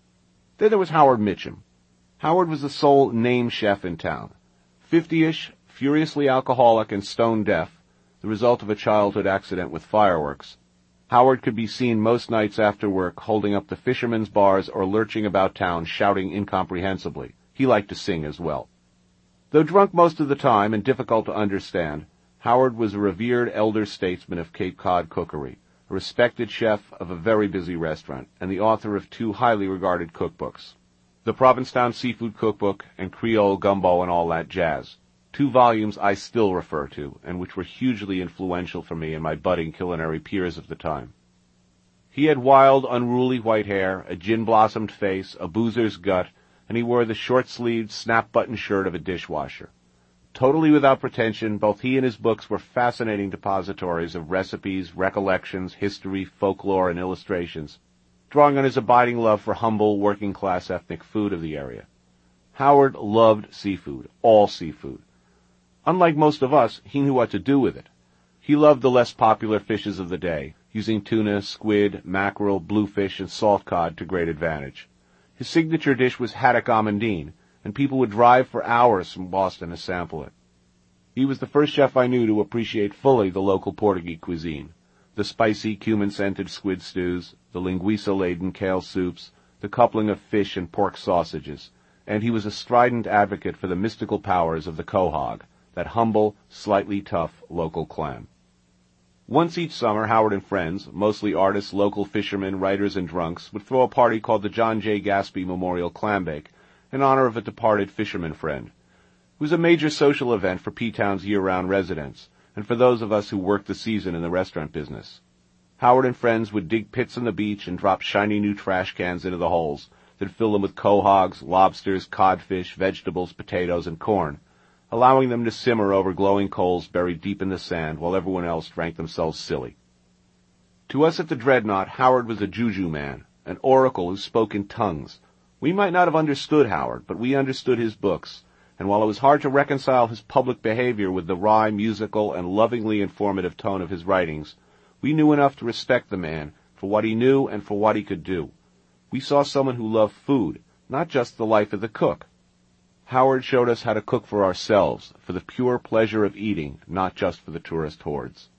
Then there was Howard Mitchum. Howard was the sole name chef in town. Fifty-ish, furiously alcoholic and stone-deaf, the result of a childhood accident with fireworks. Howard could be seen most nights after work holding up the fishermen's bars or lurching about town shouting incomprehensibly. He liked to sing as well. Though drunk most of the time and difficult to understand, Howard was a revered elder statesman of Cape Cod cookery, a respected chef of a very busy restaurant, and the author of two highly regarded cookbooks, the Provincetown Seafood Cookbook and Creole Gumbo and all that jazz, two volumes I still refer to, and which were hugely influential for me and my budding culinary peers of the time. He had wild, unruly white hair, a gin-blossomed face, a boozer's gut, and he wore the short-sleeved, snap-button shirt of a dishwasher. Totally without pretension, both he and his books were fascinating depositories of recipes, recollections, history, folklore, and illustrations, drawing on his abiding love for humble, working-class ethnic food of the area. Howard loved seafood, all seafood. Unlike most of us, he knew what to do with it. He loved the less popular fishes of the day, using tuna, squid, mackerel, bluefish, and salt cod to great advantage. His signature dish was haddock amandine, and people would drive for hours from Boston to sample it. He was the first chef I knew to appreciate fully the local Portuguese cuisine, the spicy, cumin-scented squid stews, the linguiça-laden kale soups, the coupling of fish and pork sausages, and he was a strident advocate for the mystical powers of the quahog, that humble, slightly tough local clam. Once each summer, Howard and friends, mostly artists, local fishermen, writers, and drunks, would throw a party called the John J. Gaspee Memorial Clam Bake, in honor of a departed fisherman friend. It was a major social event for P-Town's year-round residents, and for those of us who worked the season in the restaurant business. Howard and friends would dig pits on the beach and drop shiny new trash cans into the holes, then fill them with quahogs, lobsters, codfish, vegetables, potatoes, and corn, allowing them to simmer over glowing coals buried deep in the sand while everyone else drank themselves silly. To us at the Dreadnought, Howard was a juju man, an oracle who spoke in tongues. We might not have understood Howard, but we understood his books, and while it was hard to reconcile his public behavior with the wry, musical, and lovingly informative tone of his writings, we knew enough to respect the man for what he knew and for what he could do. We saw someone who loved food, not just the life of the cook. Howard showed us how to cook for ourselves, for the pure pleasure of eating, not just for the tourist hordes.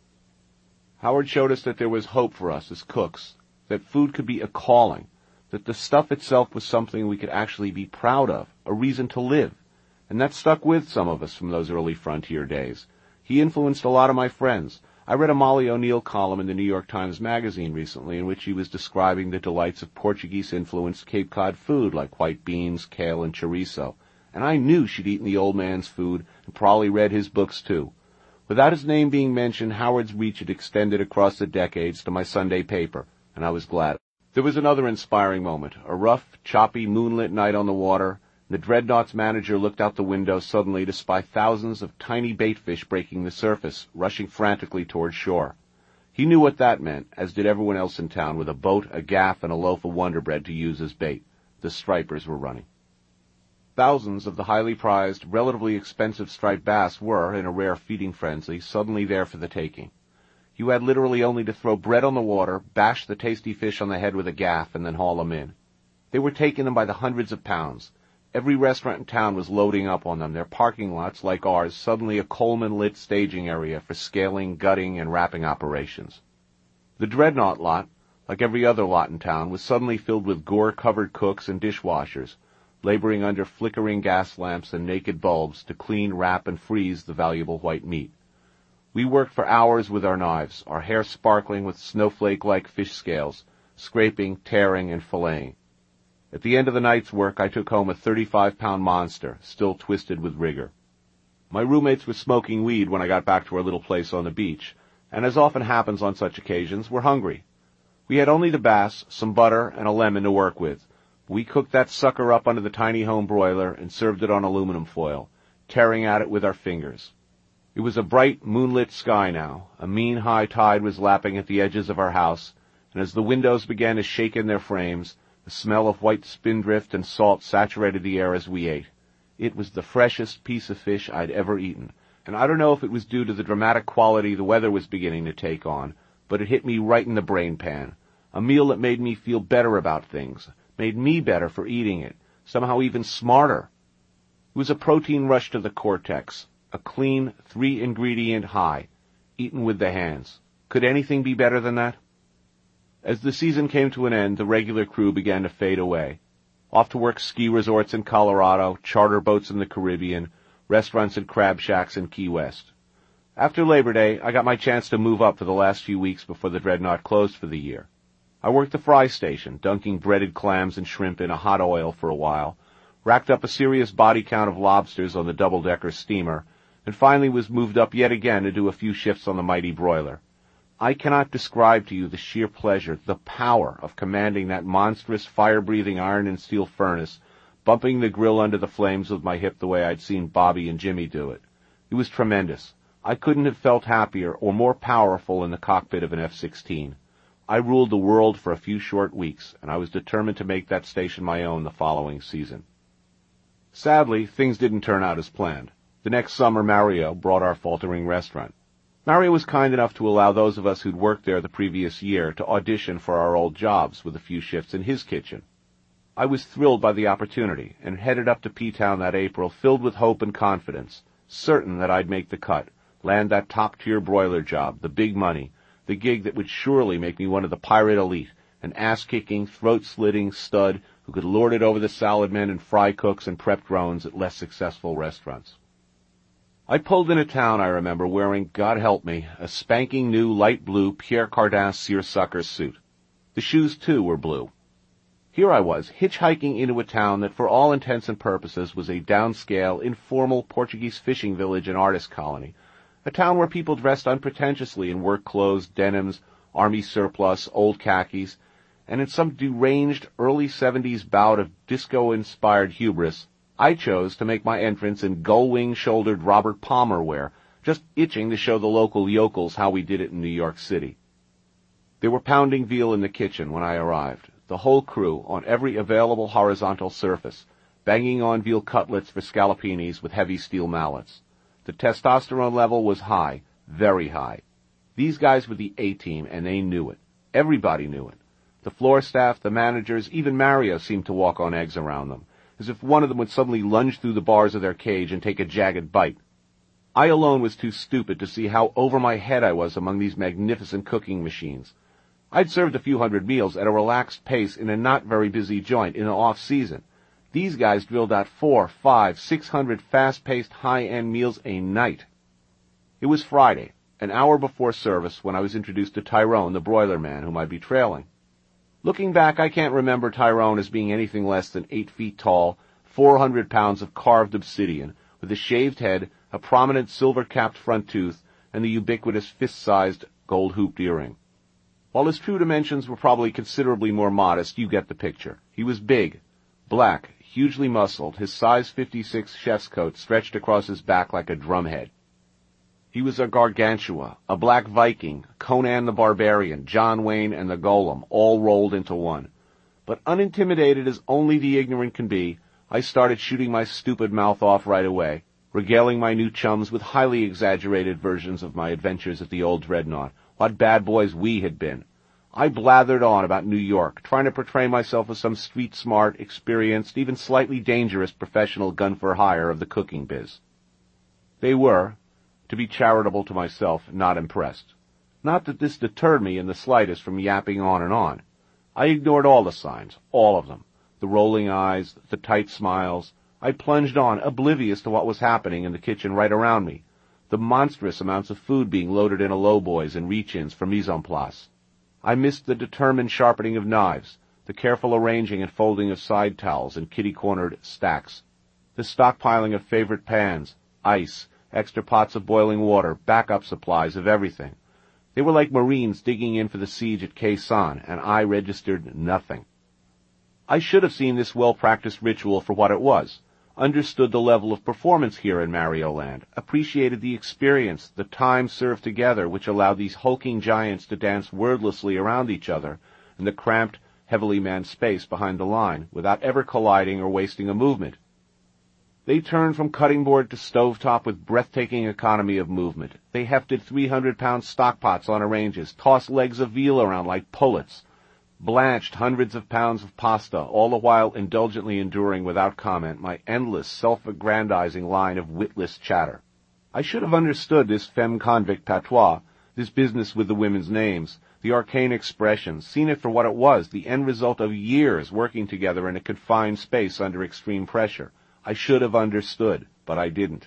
Howard showed us that there was hope for us as cooks, that food could be a calling, that the stuff itself was something we could actually be proud of, a reason to live. And that stuck with some of us from those early frontier days. He influenced a lot of my friends. I read a Molly O'Neill column in the New York Times Magazine recently in which he was describing the delights of Portuguese-influenced Cape Cod food like white beans, kale, and chorizo. And I knew she'd eaten the old man's food and probably read his books too. Without his name being mentioned, Howard's reach had extended across the decades to my Sunday paper, and I was glad. There was another inspiring moment, a rough, choppy, moonlit night on the water. The Dreadnought's manager looked out the window suddenly to spy thousands of tiny baitfish breaking the surface, rushing frantically toward shore. He knew what that meant, as did everyone else in town, with a boat, a gaff, and a loaf of Wonder Bread to use as bait. The stripers were running. Thousands of the highly prized, relatively expensive striped bass were, in a rare feeding frenzy, suddenly there for the taking. You had literally only to throw bread on the water, bash the tasty fish on the head with a gaff, and then haul them in. They were taking them by the hundreds of pounds. Every restaurant in town was loading up on them, their parking lots, like ours, suddenly a Coleman-lit staging area for scaling, gutting, and wrapping operations. The Dreadnought lot, like every other lot in town, was suddenly filled with gore-covered cooks and dishwashers, laboring under flickering gas lamps and naked bulbs to clean, wrap, and freeze the valuable white meat. We worked for hours with our knives, our hair sparkling with snowflake-like fish scales, scraping, tearing, and filleting. At the end of the night's work, I took home a thirty-five pound monster, still twisted with rigor. My roommates were smoking weed when I got back to our little place on the beach, and as often happens on such occasions, were hungry. We had only the bass, some butter, and a lemon to work with. We cooked that sucker up under the tiny home broiler and served it on aluminum foil, tearing at it with our fingers. It was a bright, moonlit sky now. A mean high tide was lapping at the edges of our house, and as the windows began to shake in their frames, the smell of white spindrift and salt saturated the air as we ate. It was the freshest piece of fish I'd ever eaten, and I don't know if it was due to the dramatic quality the weather was beginning to take on, but it hit me right in the brain pan. A meal that made me feel better about things, made me better for eating it, somehow even smarter. It was a protein rush to the cortex, a clean, three-ingredient high, eaten with the hands. Could anything be better than that? As the season came to an end, the regular crew began to fade away. Off to work ski resorts in Colorado, charter boats in the Caribbean, restaurants and crab shacks in Key West. After Labor Day, I got my chance to move up for the last few weeks before the Dreadnought closed for the year. I worked the fry station, dunking breaded clams and shrimp in a hot oil for a while, racked up a serious body count of lobsters on the double-decker steamer, and finally was moved up yet again to do a few shifts on the mighty broiler. I cannot describe to you the sheer pleasure, the power of commanding that monstrous fire-breathing iron and steel furnace, bumping the grill under the flames with my hip the way I'd seen Bobby and Jimmy do it. It was tremendous. I couldn't have felt happier or more powerful in the cockpit of an F sixteen. I ruled the world for a few short weeks, and I was determined to make that station my own the following season. Sadly, things didn't turn out as planned. The next summer, Mario brought our faltering restaurant. Mario was kind enough to allow those of us who'd worked there the previous year to audition for our old jobs with a few shifts in his kitchen. I was thrilled by the opportunity and headed up to P-Town that April filled with hope and confidence, certain that I'd make the cut, land that top-tier broiler job, the big money, the gig that would surely make me one of the pirate elite, an ass-kicking, throat-slitting stud who could lord it over the salad men and fry cooks and prep drones at less successful restaurants. I pulled into town, I remember, wearing, God help me, a spanking new light blue Pierre Cardin seersucker suit. The shoes, too, were blue. Here I was, hitchhiking into a town that for all intents and purposes was a downscale, informal Portuguese fishing village and artist colony, a town where people dressed unpretentiously in work clothes, denims, army surplus, old khakis, and in some deranged early seventies bout of disco-inspired hubris, I chose to make my entrance in gull-wing-shouldered Robert Palmer wear, just itching to show the local yokels how we did it in New York City. They were pounding veal in the kitchen when I arrived, the whole crew on every available horizontal surface, banging on veal cutlets for scallopinis with heavy steel mallets. The testosterone level was high, very high. These guys were the A-team, and they knew it. Everybody knew it. The floor staff, the managers, even Mario seemed to walk on eggs around them. as if one of them would suddenly lunge through the bars of their cage and take a jagged bite. I alone was too stupid to see how over my head I was among these magnificent cooking machines. I'd served a few hundred meals at a relaxed pace in a not very busy joint in the off-season. These guys drilled out four, five, six hundred fast-paced, high-end meals a night. It was Friday, an hour before service, when I was introduced to Tyrone, the broiler man, whom I'd be trailing. Looking back, I can't remember Tyrone as being anything less than eight feet tall, four hundred pounds of carved obsidian, with a shaved head, a prominent silver-capped front tooth, and the ubiquitous fist-sized gold-hooped earring. While his true dimensions were probably considerably more modest, you get the picture. He was big, black, hugely muscled, his size fifty-six chef's coat stretched across his back like a drumhead. He was a gargantua, a black Viking, Conan the Barbarian, John Wayne, and the Golem, all rolled into one. But unintimidated as only the ignorant can be, I started shooting my stupid mouth off right away, regaling my new chums with highly exaggerated versions of my adventures at the old Dreadnought. What bad boys we had been. I blathered on about New York, trying to portray myself as some street-smart, experienced, even slightly dangerous professional gun-for-hire of the cooking biz. They were, to be charitable to myself, not impressed. Not that this deterred me in the slightest from yapping on and on. I ignored all the signs, all of them, the rolling eyes, the tight smiles. I plunged on, oblivious to what was happening in the kitchen right around me, the monstrous amounts of food being loaded into lowboys and reach-ins for mise en place. I missed the determined sharpening of knives, the careful arranging and folding of side towels in kitty-cornered stacks, the stockpiling of favorite pans, ice, extra pots of boiling water, backup supplies of everything. They were like Marines digging in for the siege at Khe Sanh, and I registered nothing. I should have seen this well-practiced ritual for what it was, understood the level of performance here in Mario Land, appreciated the experience, the time served together which allowed these hulking giants to dance wordlessly around each other in the cramped, heavily manned space behind the line, without ever colliding or wasting a movement. They turned from cutting board to stovetop with breathtaking economy of movement. They hefted three hundred pound stockpots on ranges, tossed legs of veal around like pullets, blanched hundreds of pounds of pasta, all the while indulgently enduring without comment my endless, self-aggrandizing line of witless chatter. I should have understood this femme-convict patois, this business with the women's names, the arcane expressions, seen it for what it was, the end result of years working together in a confined space under extreme pressure. I should have understood, but I didn't.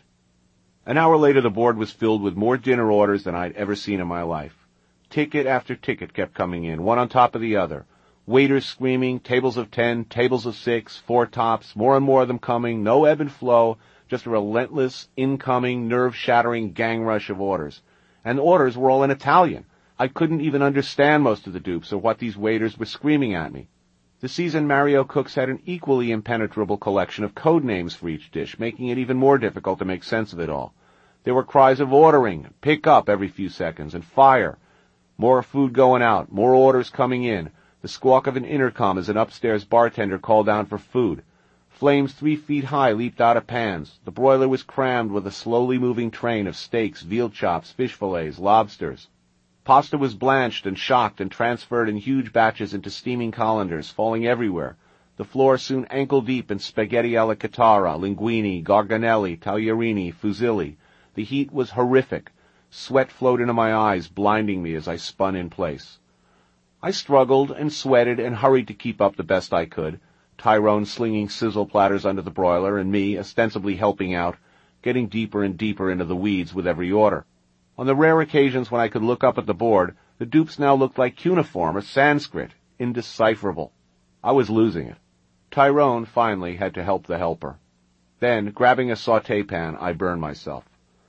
An hour later the board was filled with more dinner orders than I'd ever seen in my life. Ticket after ticket kept coming in, one on top of the other. Waiters screaming, tables of ten, tables of six, four tops, more and more of them coming, no ebb and flow, just a relentless, incoming, nerve-shattering gang rush of orders. And the orders were all in Italian. I couldn't even understand most of the dupes or what these waiters were screaming at me. The seasoned Mario cooks had an equally impenetrable collection of code names for each dish, making it even more difficult to make sense of it all. There were cries of ordering, pick up every few seconds, and fire. More food going out, more orders coming in, the squawk of an intercom as an upstairs bartender called down for food. Flames three feet high leaped out of pans. The broiler was crammed with a slowly moving train of steaks, veal chops, fish fillets, lobsters. Pasta was blanched and shocked and transferred in huge batches into steaming colanders, falling everywhere. The floor soon ankle-deep in spaghetti alla chitarra, linguine, garganelli, tagliarini, fusilli. The heat was horrific. Sweat flowed into my eyes, blinding me as I spun in place. I struggled and sweated and hurried to keep up the best I could, Tyrone slinging sizzle platters under the broiler and me, ostensibly helping out, getting deeper and deeper into the weeds with every order. On the rare occasions when I could look up at the board, the dupes now looked like cuneiform or Sanskrit, indecipherable. I was losing it. Tyrone, finally, had to help the helper. Then, grabbing a sauté pan, I burned myself.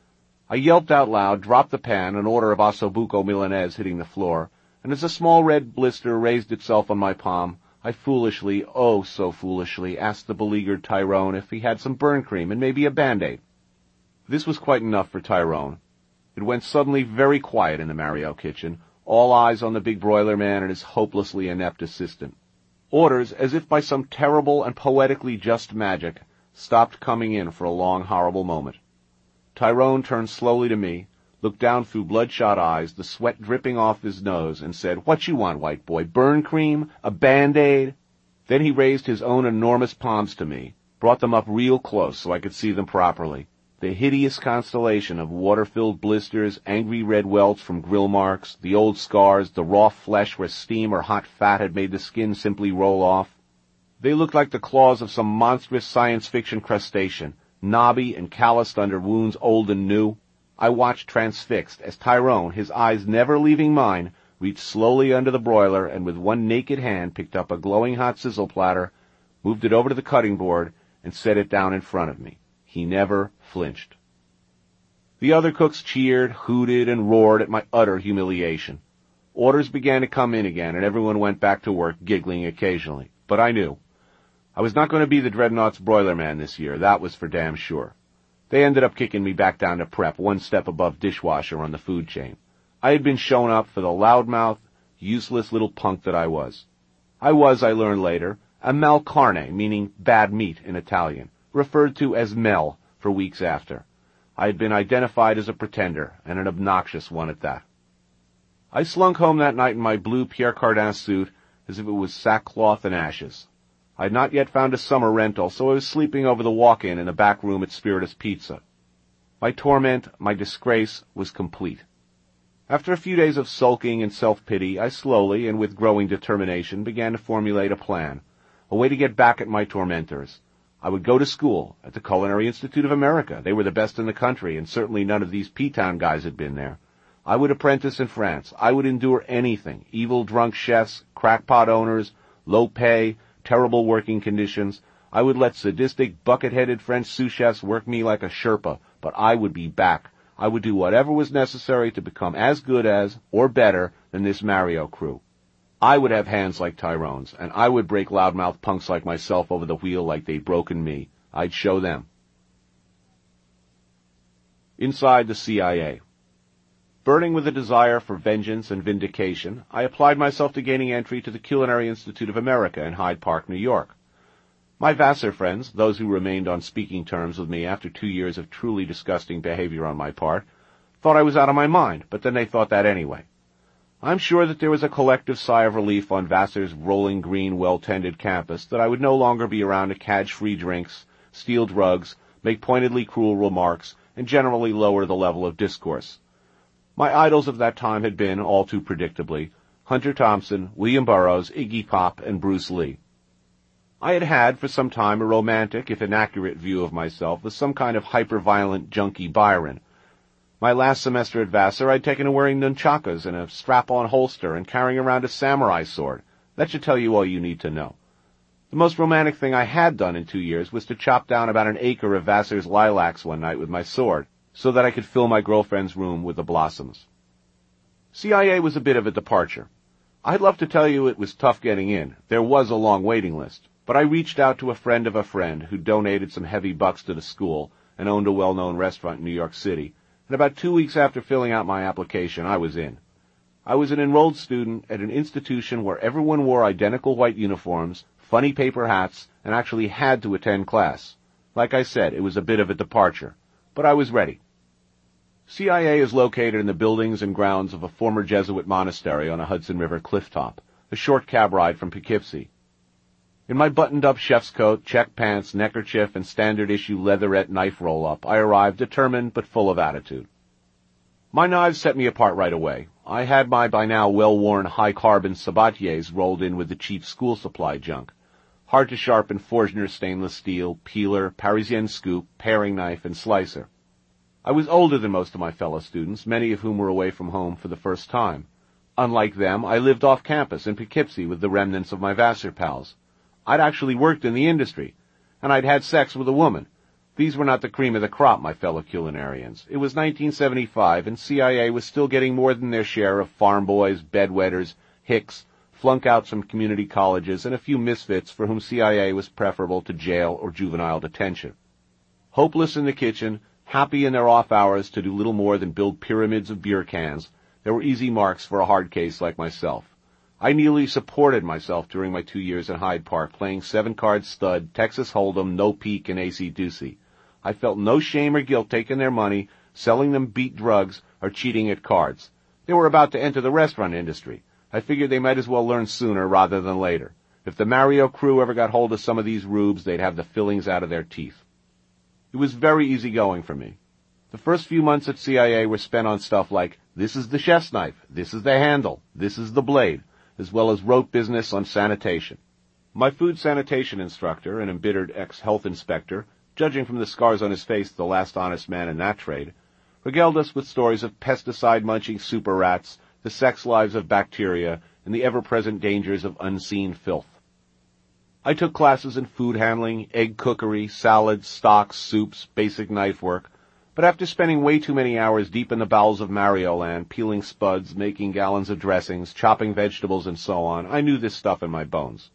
I yelped out loud, dropped the pan, an order of ossobuco milanese hitting the floor, and as a small red blister raised itself on my palm, I foolishly, oh so foolishly, asked the beleaguered Tyrone if he had some burn cream and maybe a Band-Aid. This was quite enough for Tyrone. It went suddenly very quiet in the Mario kitchen, all eyes on the big broiler man and his hopelessly inept assistant. Orders, as if by some terrible and poetically just magic, stopped coming in for a long, horrible moment. Tyrone turned slowly to me, looked down through bloodshot eyes, the sweat dripping off his nose, and said, "What you want, white boy? Burn cream? A Band-Aid?" Then he raised his own enormous palms to me, brought them up real close so I could see them properly. The hideous constellation of water-filled blisters, angry red welts from grill marks, the old scars, the raw flesh where steam or hot fat had made the skin simply roll off. They looked like the claws of some monstrous science fiction crustacean, knobby and calloused under wounds old and new. I watched transfixed as Tyrone, his eyes never leaving mine, reached slowly under the broiler and with one naked hand picked up a glowing hot sizzle platter, moved it over to the cutting board, and set it down in front of me. He never flinched. The other cooks cheered, hooted, and roared at my utter humiliation. Orders began to come in again, and everyone went back to work, giggling occasionally. But I knew. I was not going to be the Dreadnought's broiler man this year, that was for damn sure. They ended up kicking me back down to prep, one step above dishwasher on the food chain. I had been shown up for the loudmouth, useless little punk that I was. I was, I learned later, a mal carne, meaning bad meat in Italian, referred to as Mel for weeks after. I had been identified as a pretender, and an obnoxious one at that. I slunk home that night in my blue Pierre Cardin suit as if it was sackcloth and ashes. I had not yet found a summer rental, so I was sleeping over the walk-in in the back room at Spiritus Pizza. My torment, my disgrace, was complete. After a few days of sulking and self-pity, I slowly, and with growing determination, began to formulate a plan, a way to get back at my tormentors. I would go to school at the Culinary Institute of America. They were the best in the country, and certainly none of these P-Town guys had been there. I would apprentice in France. I would endure anything, evil drunk chefs, crackpot owners, low pay, terrible working conditions. I would let sadistic, bucket-headed French sous chefs work me like a Sherpa, but I would be back. I would do whatever was necessary to become as good as, or better, than this Mario crew. I would have hands like Tyrone's, and I would break loudmouth punks like myself over the wheel like they'd broken me. I'd show them. Inside the C I A. Burning with a desire for vengeance and vindication, I applied myself to gaining entry to the Culinary Institute of America in Hyde Park, New York. My Vassar friends, those who remained on speaking terms with me after two years of truly disgusting behavior on my part, thought I was out of my mind, but then they thought that anyway. I'm sure that there was a collective sigh of relief on Vassar's rolling green, well-tended campus that I would no longer be around to cadge free drinks, steal drugs, make pointedly cruel remarks, and generally lower the level of discourse. My idols of that time had been, all too predictably, Hunter Thompson, William Burroughs, Iggy Pop, and Bruce Lee. I had had, for some time, a romantic, if inaccurate, view of myself as some kind of hyper-violent junkie Byron. My last semester at Vassar, I'd taken to wearing nunchakas and a strap-on holster and carrying around a samurai sword. That should tell you all you need to know. The most romantic thing I had done in two years was to chop down about an acre of Vassar's lilacs one night with my sword, so that I could fill my girlfriend's room with the blossoms. C I A was a bit of a departure. I'd love to tell you it was tough getting in. There was a long waiting list. But I reached out to a friend of a friend who donated some heavy bucks to the school and owned a well-known restaurant in New York City, and about two weeks after filling out my application, I was in. I was an enrolled student at an institution where everyone wore identical white uniforms, funny paper hats, and actually had to attend class. Like I said, it was a bit of a departure, but I was ready. C I A is located in the buildings and grounds of a former Jesuit monastery on a Hudson River clifftop, a short cab ride from Poughkeepsie. In my buttoned-up chef's coat, check pants, neckerchief, and standard-issue leatherette knife roll-up, I arrived determined but full of attitude. My knives set me apart right away. I had my by now well-worn high-carbon sabatiers rolled in with the cheap school supply junk. Hard-to-sharpen Forstner stainless steel, peeler, Parisienne scoop, paring knife, and slicer. I was older than most of my fellow students, many of whom were away from home for the first time. Unlike them, I lived off campus in Poughkeepsie with the remnants of my Vassar pals. I'd actually worked in the industry, and I'd had sex with a woman. These were not the cream of the crop, my fellow culinarians. It was nineteen seventy-five, and C I A was still getting more than their share of farm boys, bedwetters, hicks, flunkouts from community colleges, and a few misfits for whom C I A was preferable to jail or juvenile detention. Hopeless in the kitchen, happy in their off hours to do little more than build pyramids of beer cans, there were easy marks for a hard case like myself. I nearly supported myself during my two years in Hyde Park, playing seven-card stud, Texas Hold'em, no peek, and A C Deucey. I felt no shame or guilt taking their money, selling them beat drugs, or cheating at cards. They were about to enter the restaurant industry. I figured they might as well learn sooner rather than later. If the Mario crew ever got hold of some of these rubes, they'd have the fillings out of their teeth. It was very easygoing for me. The first few months at C I A were spent on stuff like, this is the chef's knife, this is the handle, this is the blade, as well as rote business on sanitation. My food sanitation instructor, an embittered ex-health inspector, judging from the scars on his face the last honest man in that trade, regaled us with stories of pesticide-munching super rats, the sex lives of bacteria, and the ever-present dangers of unseen filth. I took classes in food handling, egg cookery, salads, stocks, soups, basic knife work, but after spending way too many hours deep in the bowels of Mario Land, peeling spuds, making gallons of dressings, chopping vegetables, and so on, I knew this stuff in my bones.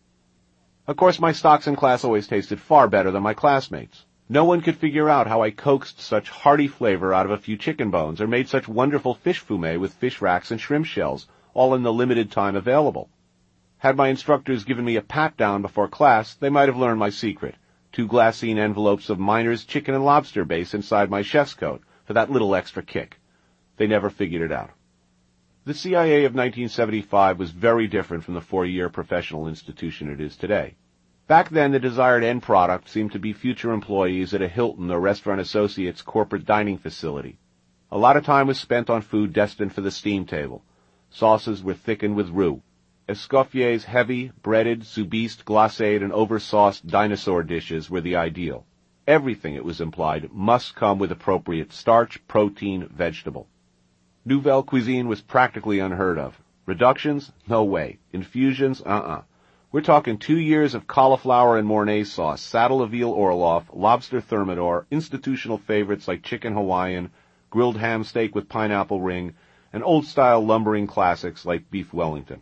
Of course, my stocks in class always tasted far better than my classmates. No one could figure out how I coaxed such hearty flavor out of a few chicken bones, or made such wonderful fish fumet with fish racks and shrimp shells, all in the limited time available. Had my instructors given me a pat-down before class, they might have learned my secret. Two glassine envelopes of Miner's chicken and lobster base inside my chef's coat for that little extra kick. They never figured it out. The C I A of nineteen seventy-five was very different from the four-year professional institution it is today. Back then, the desired end product seemed to be future employees at a Hilton or Restaurant Associates corporate dining facility. A lot of time was spent on food destined for the steam table. Sauces were thickened with roux. Escoffier's heavy, breaded, soubiste, glacéd, and over-sauced dinosaur dishes were the ideal. Everything, it was implied, must come with appropriate starch, protein, vegetable. Nouvelle cuisine was practically unheard of. Reductions? No way. Infusions? Uh-uh. We're talking two years of cauliflower and Mornay sauce, saddle of veal Orloff, lobster thermidor, institutional favorites like chicken Hawaiian, grilled ham steak with pineapple ring, and old-style lumbering classics like beef Wellington.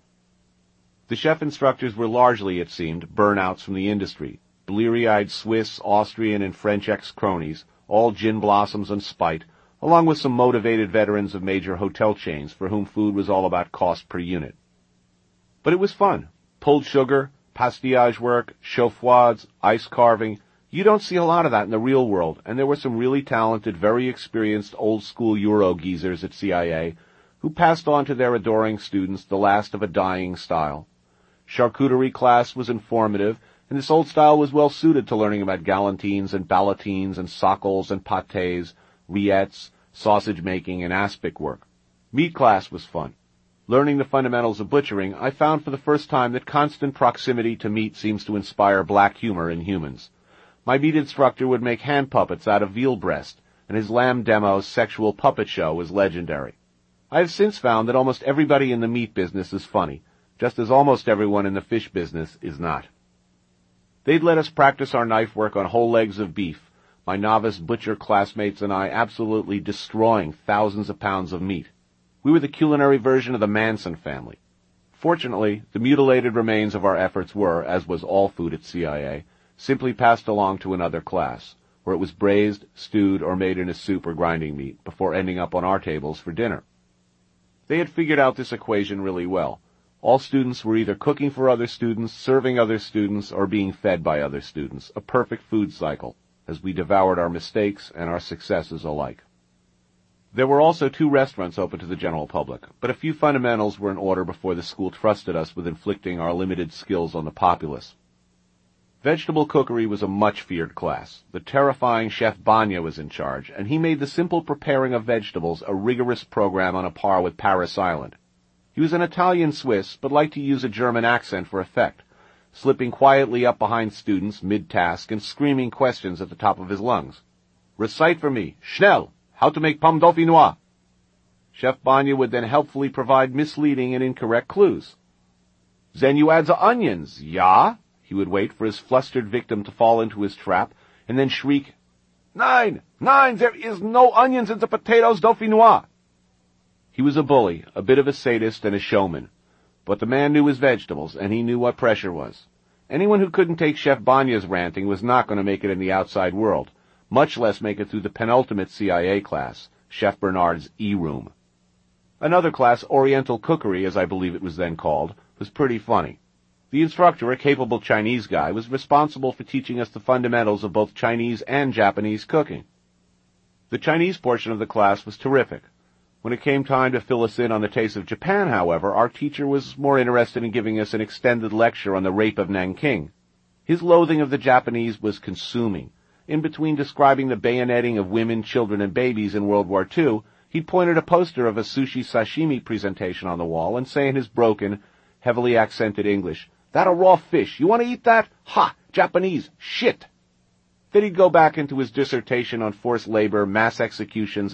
The chef instructors were largely, it seemed, burnouts from the industry, bleary-eyed Swiss, Austrian, and French ex-cronies, all gin blossoms and spite, along with some motivated veterans of major hotel chains for whom food was all about cost per unit. But it was fun. Pulled sugar, pastillage work, chauffoids, ice carving. You don't see a lot of that in the real world, and there were some really talented, very experienced old-school Euro geezers at C I A who passed on to their adoring students the last of a dying style. Charcuterie class was informative, and this old style was well suited to learning about galantines and ballotines and sockles and pâtés, rillettes, sausage making, and aspic work. Meat class was fun. Learning the fundamentals of butchering, I found for the first time that constant proximity to meat seems to inspire black humor in humans. My meat instructor would make hand puppets out of veal breast, and his lamb demo's sexual puppet show was legendary. I have since found that almost everybody in the meat business is funny, just as almost everyone in the fish business is not. They'd let us practice our knife work on whole legs of beef, my novice butcher classmates and I absolutely destroying thousands of pounds of meat. We were the culinary version of the Manson family. Fortunately, the mutilated remains of our efforts were, as was all food at C I A, simply passed along to another class, where it was braised, stewed, or made in a soup or grinding meat, before ending up on our tables for dinner. They had figured out this equation really well. All students were either cooking for other students, serving other students, or being fed by other students, a perfect food cycle, as we devoured our mistakes and our successes alike. There were also two restaurants open to the general public, but a few fundamentals were in order before the school trusted us with inflicting our limited skills on the populace. Vegetable cookery was a much-feared class. The terrifying Chef Banya was in charge, and he made the simple preparing of vegetables a rigorous program on a par with Paris Island. He was an Italian Swiss, but liked to use a German accent for effect, slipping quietly up behind students mid-task and screaming questions at the top of his lungs. Recite for me, schnell, how to make pomme dauphinoise. Chef Banya would then helpfully provide misleading and incorrect clues. Then you add the onions, ja? He would wait for his flustered victim to fall into his trap, and then shriek, Nein, nein, there is no onions in the potatoes dauphinoise. He was a bully, a bit of a sadist and a showman. But the man knew his vegetables, and he knew what pressure was. Anyone who couldn't take Chef Banya's ranting was not going to make it in the outside world, much less make it through the penultimate C I A class, Chef Bernard's E-Room. Another class, Oriental Cookery, as I believe it was then called, was pretty funny. The instructor, a capable Chinese guy, was responsible for teaching us the fundamentals of both Chinese and Japanese cooking. The Chinese portion of the class was terrific. When it came time to fill us in on the taste of Japan, however, our teacher was more interested in giving us an extended lecture on the rape of Nanking. His loathing of the Japanese was consuming. In between describing the bayoneting of women, children, and babies in World War Two, he pointed a poster of a sushi sashimi presentation on the wall and say in his broken, heavily accented English, "That a raw fish? You want to eat that? Ha! Japanese! Shit!" Then he'd go back into his dissertation on forced labor, mass executions,